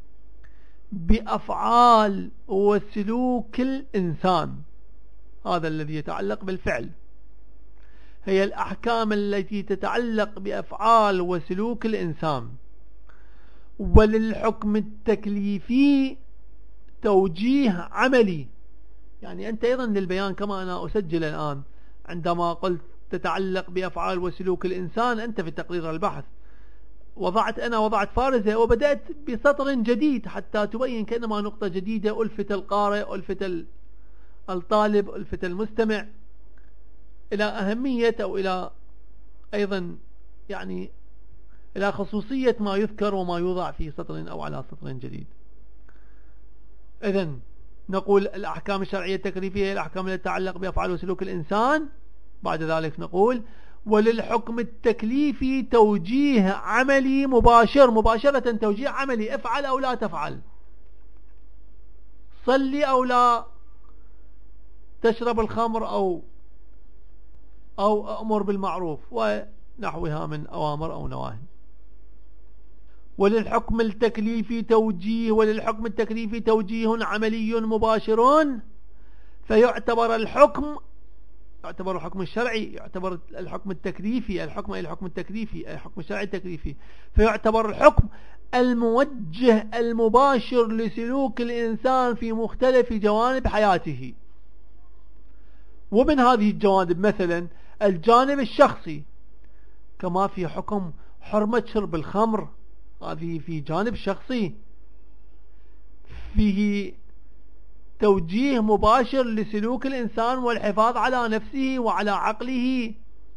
بأفعال وسلوك الإنسان، هذا الذي يتعلق بالفعل، هي الأحكام التي تتعلق بأفعال وسلوك الإنسان. وللحكم التكليفي توجيه عملي، يعني أنت أيضا للبيان كما أنا أسجل الآن، عندما قلت تتعلق بأفعال وسلوك الإنسان أنت في تقرير البحث وضعت فارزة وبدأت بسطر جديد حتى تبين كأنما نقطة جديدة، ألفت القارئ، ألفت الطالب، ألفت المستمع إلى أهمية أو إلى أيضا يعني إلى خصوصية ما يذكر وما يوضع في سطر أو على سطر جديد. إذن نقول الأحكام الشرعية التكليفية هي الأحكام التي تتعلق بأفعال وسلوك الإنسان. بعد ذلك نقول وللحكم التكليفي توجيه عملي مباشرة توجيه عملي، افعل أو لا تفعل، صلي أو لا تشرب الخمر أو أمر بالمعروف ونحوها من أوامر أو نواهي. وللحكم التكليفي توجيه عملي مباشر، فيعتبر الحكم الشرعي، يعتبر الحكم التكليفي، الحكم الشرعي التكليفي، فيعتبر الحكم الموجه المباشر لسلوك الإنسان في مختلف جوانب حياته. ومن هذه الجوانب مثلا الجانب الشخصي، كما في حكم حرمة شرب الخمر، هذه في جانب شخصي فيه توجيه مباشر لسلوك الإنسان والحفاظ على نفسه وعلى عقله،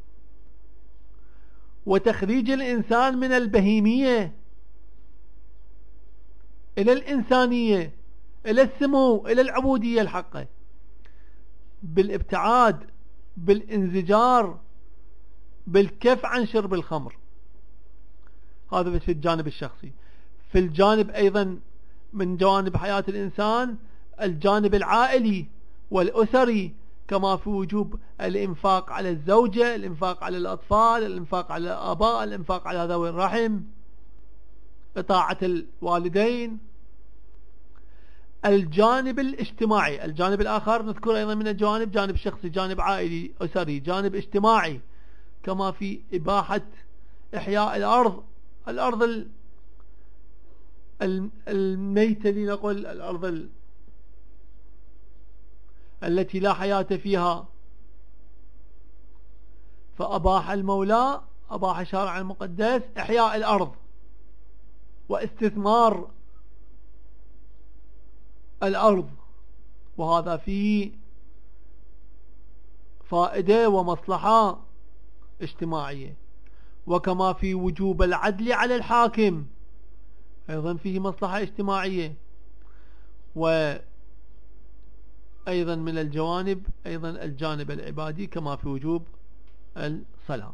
وتخريج الإنسان من البهيمية إلى الإنسانية، إلى السمو، إلى العبودية الحقة، بالابتعاد، بالانزجار، بالكف عن شرب الخمر. هذا بس في الجانب الشخصي. في الجانب أيضا من جوانب حياة الإنسان الجانب العائلي والأسري، كما في وجوب الإنفاق على الزوجة، الإنفاق على الأطفال، الإنفاق على الآباء، الإنفاق على ذوي الرحم، إطاعة الوالدين. الجانب الاجتماعي، الجانب الآخر نذكر أيضا من الجوانب جانب شخصي، جانب عائلي أسري، جانب اجتماعي، كما في إباحة إحياء الأرض الميتة، لنقل الأرض التي لا حياة فيها، فأباح المولى، أباح الشارع المقدس إحياء الأرض واستثمار الأرض، وهذا فيه فائدة ومصلحة اجتماعية. وكما في وجوب العدل على الحاكم، أيضا فيه مصلحة اجتماعية. وأيضا من الجوانب أيضا الجانب العبادي كما في وجوب الصلاة.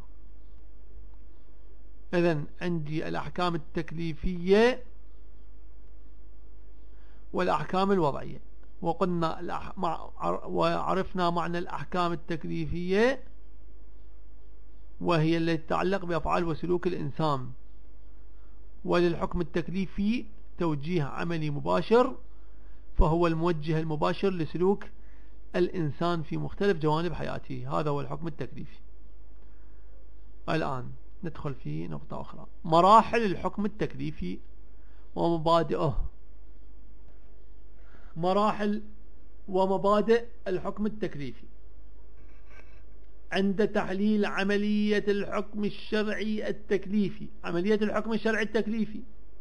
إذن عندي الأحكام التكليفية والأحكام الوضعية. وقلنا وعرفنا معنى الأحكام التكليفية، وهي التي تتعلق بأفعال وسلوك الإنسان. وللحكم التكليفي توجيه عملي مباشر، فهو الموجه المباشر لسلوك الإنسان في مختلف جوانب حياته. هذا هو الحكم التكليفي. الآن ندخل في نقطة أخرى، مراحل الحكم التكليفي ومبادئه. مراحل ومبادئ الحكم التكليفي. عند تحليل عملية الحكم الشرعي التكليفي. عملية الحكم الشرعي التكليفي،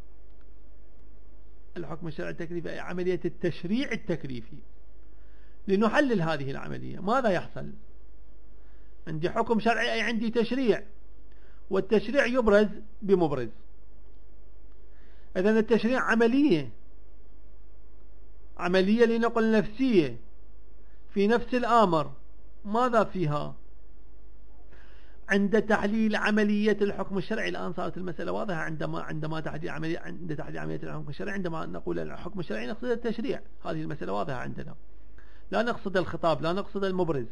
الحكم الشرعي التكليفي أي عملية التشريع التكليفي. لنحلل هذه العملية ماذا يحصل؟ عندي حكم شرعي أي عندي تشريع، والتشريع يبرز بمبرز. إذن التشريع عملية لنقل نفسية في نفس الآمر. ماذا فيها؟ عند تحليل عملية الحكم الشرعي، الآن صارت المسألة واضحة. عند تحليل عملية الحكم الشرعي، عندما نقول الحكم الشرعي نقصد التشريع. هذه المسألة واضحة عندنا، لا نقصد الخطاب، لا نقصد المبرز.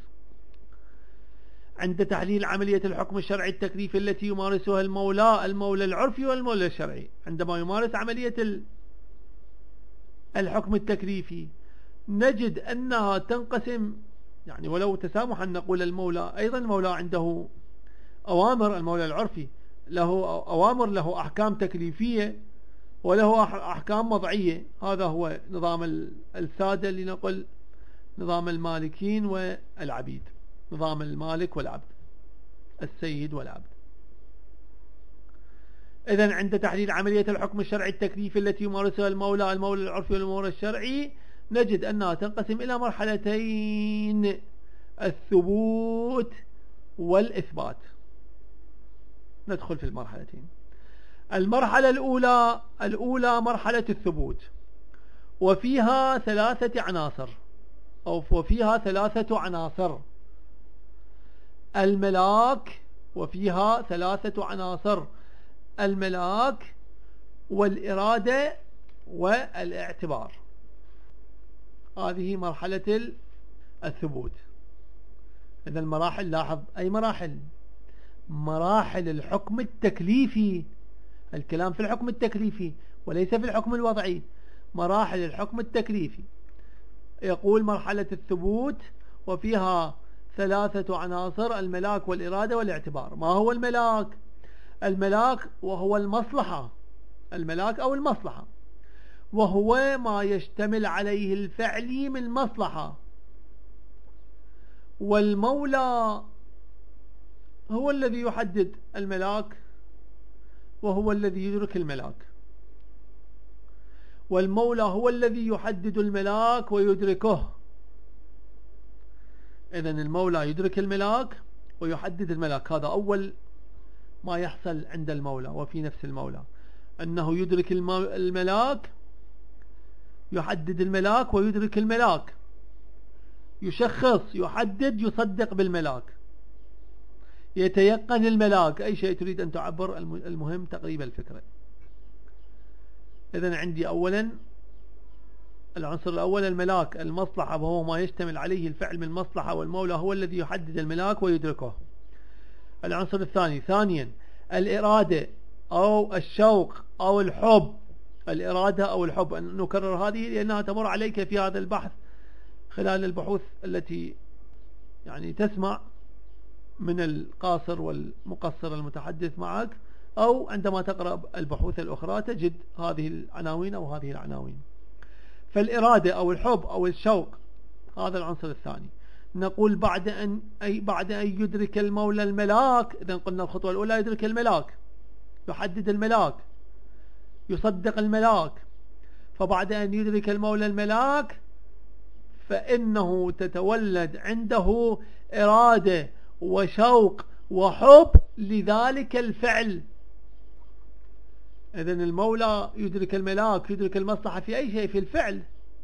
عند تحليل عملية الحكم الشرعي التكليفي التي يمارسها المولى العرفي والمولى الشرعي، عندما يمارس عملية الحكم التكليفي نجد أنها تنقسم، يعني ولو تسامحا نقول المولى أيضا، المولى عنده أوامر. المولى العرفي له أوامر، له أحكام تكليفية، وله أحكام وضعية. هذا هو نظام السادة، لنقل نظام المالكين والعبيد، نظام المالك والعبد، السيد والعبد. إذن عند تحليل عملية الحكم الشرعي التكليفي التي يمارسها المولى العرفي والمولى الشرعي نجد أنها تنقسم إلى مرحلتين: الثبوت والإثبات. ندخل في المرحلتين. المرحلة الأولى مرحلة الثبوت، وفيها ثلاثة عناصر. الملاك، وفيها ثلاثة عناصر: الملاك والإرادة والاعتبار. هذه مرحلة الثبوت. إذا المراحل، لاحظ أي مراحل الحكم التكليفي. الكلام في الحكم التكليفي وليس في الحكم الوضعي. مراحل الحكم التكليفي، يقول مرحلة الثبوت وفيها ثلاثة عناصر: الملاك والإرادة والاعتبار. ما هو الملاك؟ الملاك وهو المصلحة، الملاك أو المصلحة، وهو ما يشتمل عليه الفعل من مصلحة. والمولى هو الذي يحدد الملاك، وهو الذي يدرك الملاك. والمولى هو الذي يحدد الملاك ويدركه. إذن المولى يدرك الملاك ويحدد الملاك. هذا أول ما يحصل عند المولى وفي نفس المولى، أنه يدرك الملاك، يحدد الملاك ويدرك الملاك، يشخص، يحدد، يصدق بالملاك، يتيقن الملاك. أي شيء تريد أن تعبر، المهم تقريب الفكرة. إذن عندي أولا العنصر الأول الملاك، المصلحة، وهو ما يشتمل عليه الفعل من مصلحة، والمولى هو الذي يحدد الملاك ويدركه. العنصر الثاني، ثانيا الإرادة أو الشوق أو الحب. الإرادة أو الحب، أن نكرر هذه لأنها تمر عليك في هذا البحث خلال البحوث التي يعني تسمع من القاصر والمقصر المتحدث معك، أو عندما تقرأ البحوث الأخرى تجد هذه العناوين أو هذه العناوين. فالإرادة أو الحب أو الشوق، هذا العنصر الثاني. نقول بعد أن يدرك المولى الملاك. إذن قلنا الخطوة الأولى يدرك الملاك، يحدد الملاك، يصدق الملاك. فبعد أن يدرك المولى الملاك فإنه تتولد عنده إرادة وشوق وحب لذلك الفعل. إذن المولى يدرك الملاك، يدرك المصلحة في أي شيء، في الفعل.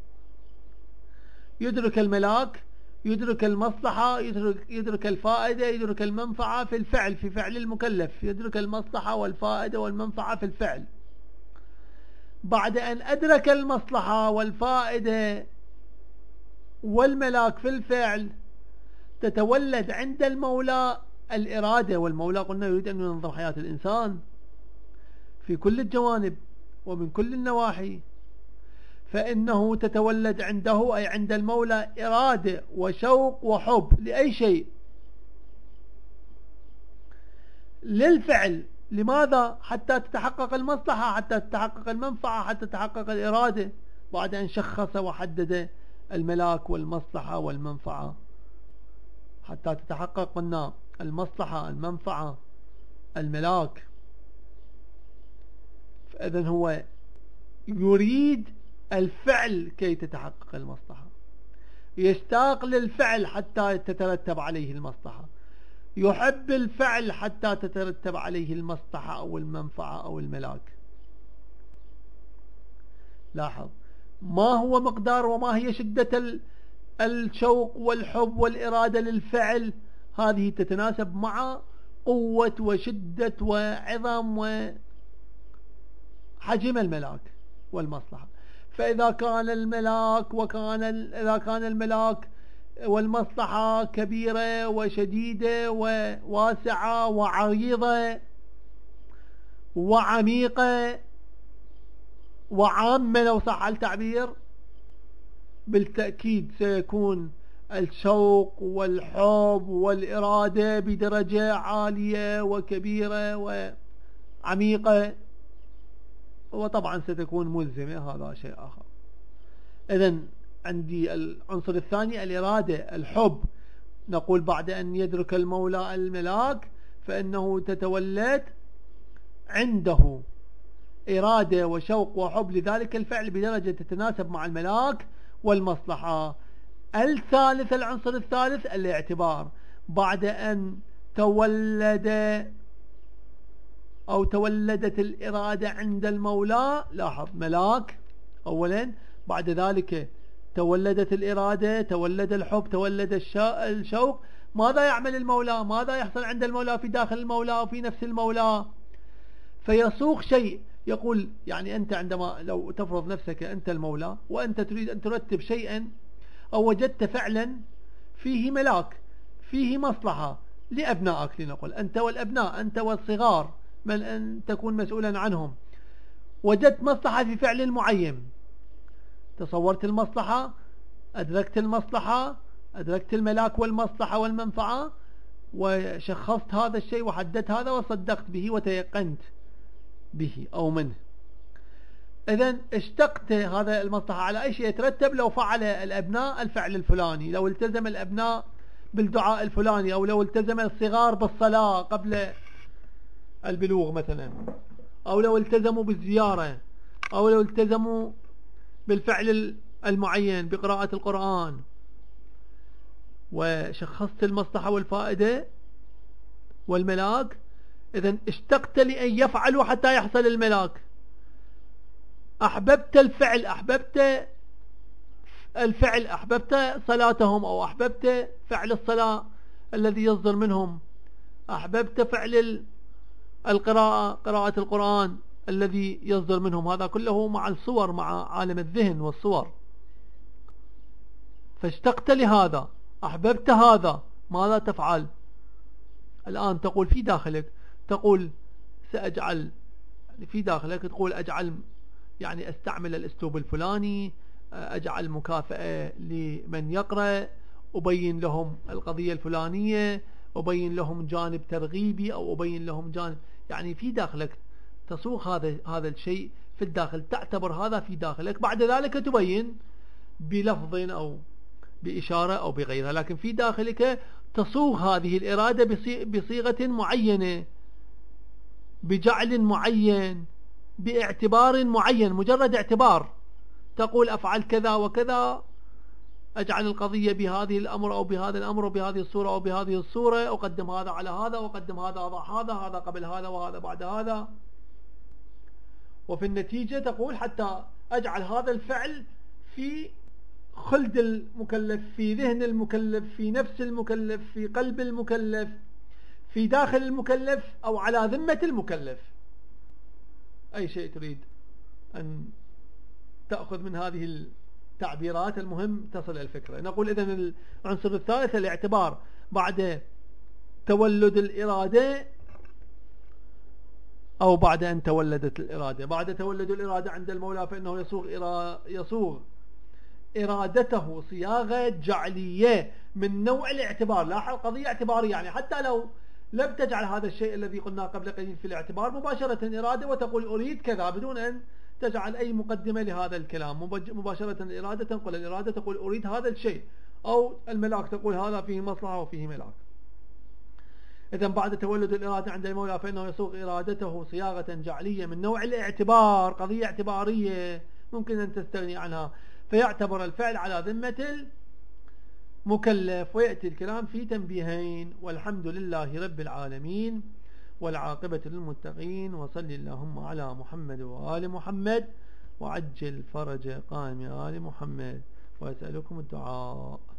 يدرك الملاك، يدرك المصلحة، يدرك الفائدة، يدرك المنفعة في الفعل، في فعل المكلف، يدرك المصلحة والفائدة والمنفعة في الفعل. بعد أن أدرك المصلحة والفائدة والملاك في الفعل، تتولد عند المولى الإرادة، والمولى قلنا يريد أن ينظم حياة الإنسان في كل الجوانب ومن كل النواحي، فإنه تتولد عنده أي عند المولى إرادة وشوق وحب لأي شيء، للفعل. لماذا؟ حتى تتحقق المصلحة، حتى تتحقق المنفعة، حتى تتحقق الإرادة، بعد أن شخص وحدد الملاك والمصلحة والمنفعة، حتى تتحقق قلنا المصلحة، المنفعة، الملاك. فإذن هو يريد الفعل كي تتحقق المصلحة، يشتاق للفعل حتى تترتب عليه المصلحة، يحب الفعل حتى تترتب عليه المصلحة أو المنفعة أو الملاك. لاحظ ما هو مقدار وما هي شدة الشوق والحب والإرادة للفعل، هذه تتناسب مع قوة وشدة وعظم وحجم الملاك والمصلحة. فإذا كان الملاك إذا كان الملاك والمصلحة كبيرة وشديدة وواسعة وعريضة وعميقة وعامة لو صح التعبير، بالتأكيد سيكون الشوق والحب والإرادة بدرجة عالية وكبيرة وعميقة، وطبعا ستكون ملزمة، هذا شيء آخر. إذن عندي العنصر الثاني الإرادة، الحب. نقول بعد أن يدرك المولى الملاك فإنه تتولد عنده إرادة وشوق وحب لذلك الفعل بدرجة تتناسب مع الملاك والمصلحة. الثالث، العنصر الثالث الاعتبار. بعد أن تولدت الإرادة عند المولى، لاحظ ملاك أولا، بعد ذلك تولدت الإرادة، تولد الحب، تولد الشوق. ماذا يعمل المولى؟ ماذا يحصل عند المولى في داخل المولى أو في نفس المولى؟ فيسوق شيء، يقول يعني أنت عندما لو تفرض نفسك أنت المولى وأنت تريد أن ترتب شيئا، أو وجدت فعلا فيه ملاك، فيه مصلحة لأبنائك، لنقول أنت والأبناء، أنت والصغار من أن تكون مسؤولا عنهم، وجدت مصلحة في فعل معين، تصورت المصلحة، أدركت المصلحة، أدركت الملاك والمصلحة والمنفعة، وشخصت هذا الشيء وحددت هذا وصدقت به وتيقنت به أو منه. إذن اشتقت هذا المصلحة على أي شيء يترتب لو فعل الأبناء الفعل الفلاني، لو التزم الأبناء بالدعاء الفلاني، أو لو التزم الصغار بالصلاة قبل البلوغ مثلا، أو لو التزموا بالزيارة، أو لو التزموا بالفعل المعين بقراءة القرآن، وشخصت المصلحة والفائدة والملاك. إذن اشتقت لأن يفعلوا حتى يحصل الملاك، أحببت الفعل، أحببت صلاتهم، أو أحببت فعل الصلاة الذي يصدر منهم، أحببت فعل القراءة، قراءة القرآن الذي يصدر منهم، هذا كله مع الصور، مع عالم الذهن والصور. فاشتقت لهذا، أحببت هذا، ماذا تفعل الآن؟ تقول في داخلك، تقول سأجعل في داخلك، تقول أجعل يعني أستعمل الأسلوب الفلاني، أجعل مكافأة لمن يقرأ، أبين لهم القضية الفلانية، أبين لهم جانب ترغيبي، أو أبين لهم جانب، يعني في داخلك تصوغ هذا الشيء في الداخل، تعتبر هذا في داخلك، بعد ذلك تبين بلفظ أو بإشارة أو بغيرها، لكن في داخلك تصوغ هذه الإرادة بصيغة معينة، بجعل معين، باعتبار معين، مجرد اعتبار، تقول أفعل كذا وكذا، أجعل القضية بهذه الأمر أو بهذا الأمر وبهذه الصورة أو بهذه الصورة، أقدم هذا على هذا، وأقدم هذا أضع هذا، هذا قبل هذا وهذا بعد هذا. وفي النتيجة تقول حتى أجعل هذا الفعل في خلد المكلف، في ذهن المكلف، في نفس المكلف، في قلب المكلف، في داخل المكلف، أو على ذمة المكلف. أي شيء تريد أن تأخذ من هذه التعبيرات، المهم تصل الفكرة. نقول إذن العنصر الثالث الاعتبار بعد تولد الإرادة أو بعد أن تولدت الإرادة. بعد تولد الإرادة عند المولى فإنه يصوغ إرادته صياغة جعلية من نوع الاعتبار. لاحظ قضية اعتبارية، يعني حتى لو لم تجعل هذا الشيء الذي قلنا قبل قليل في الاعتبار مباشرة إرادة وتقول أريد كذا بدون أن تجعل أي مقدمة لهذا الكلام، مباشرة الإرادة تنقل الإرادة تقول أريد هذا الشيء، أو الملاك تقول هذا فيه مصلحة وفيه ملاك. إذن بعد تولد الإرادة عند المولى فإنه يصوغ إرادته صياغة جعلية من نوع الاعتبار، قضية اعتبارية ممكن أن تستغني عنها، فيعتبر الفعل على ذمة المكلف. ويأتي الكلام في تنبيهين: والحمد لله رب العالمين والعاقبة للمتقين، وصل اللهم على محمد وآل محمد وعجل فرج قائم آل محمد، وأسألكم الدعاء.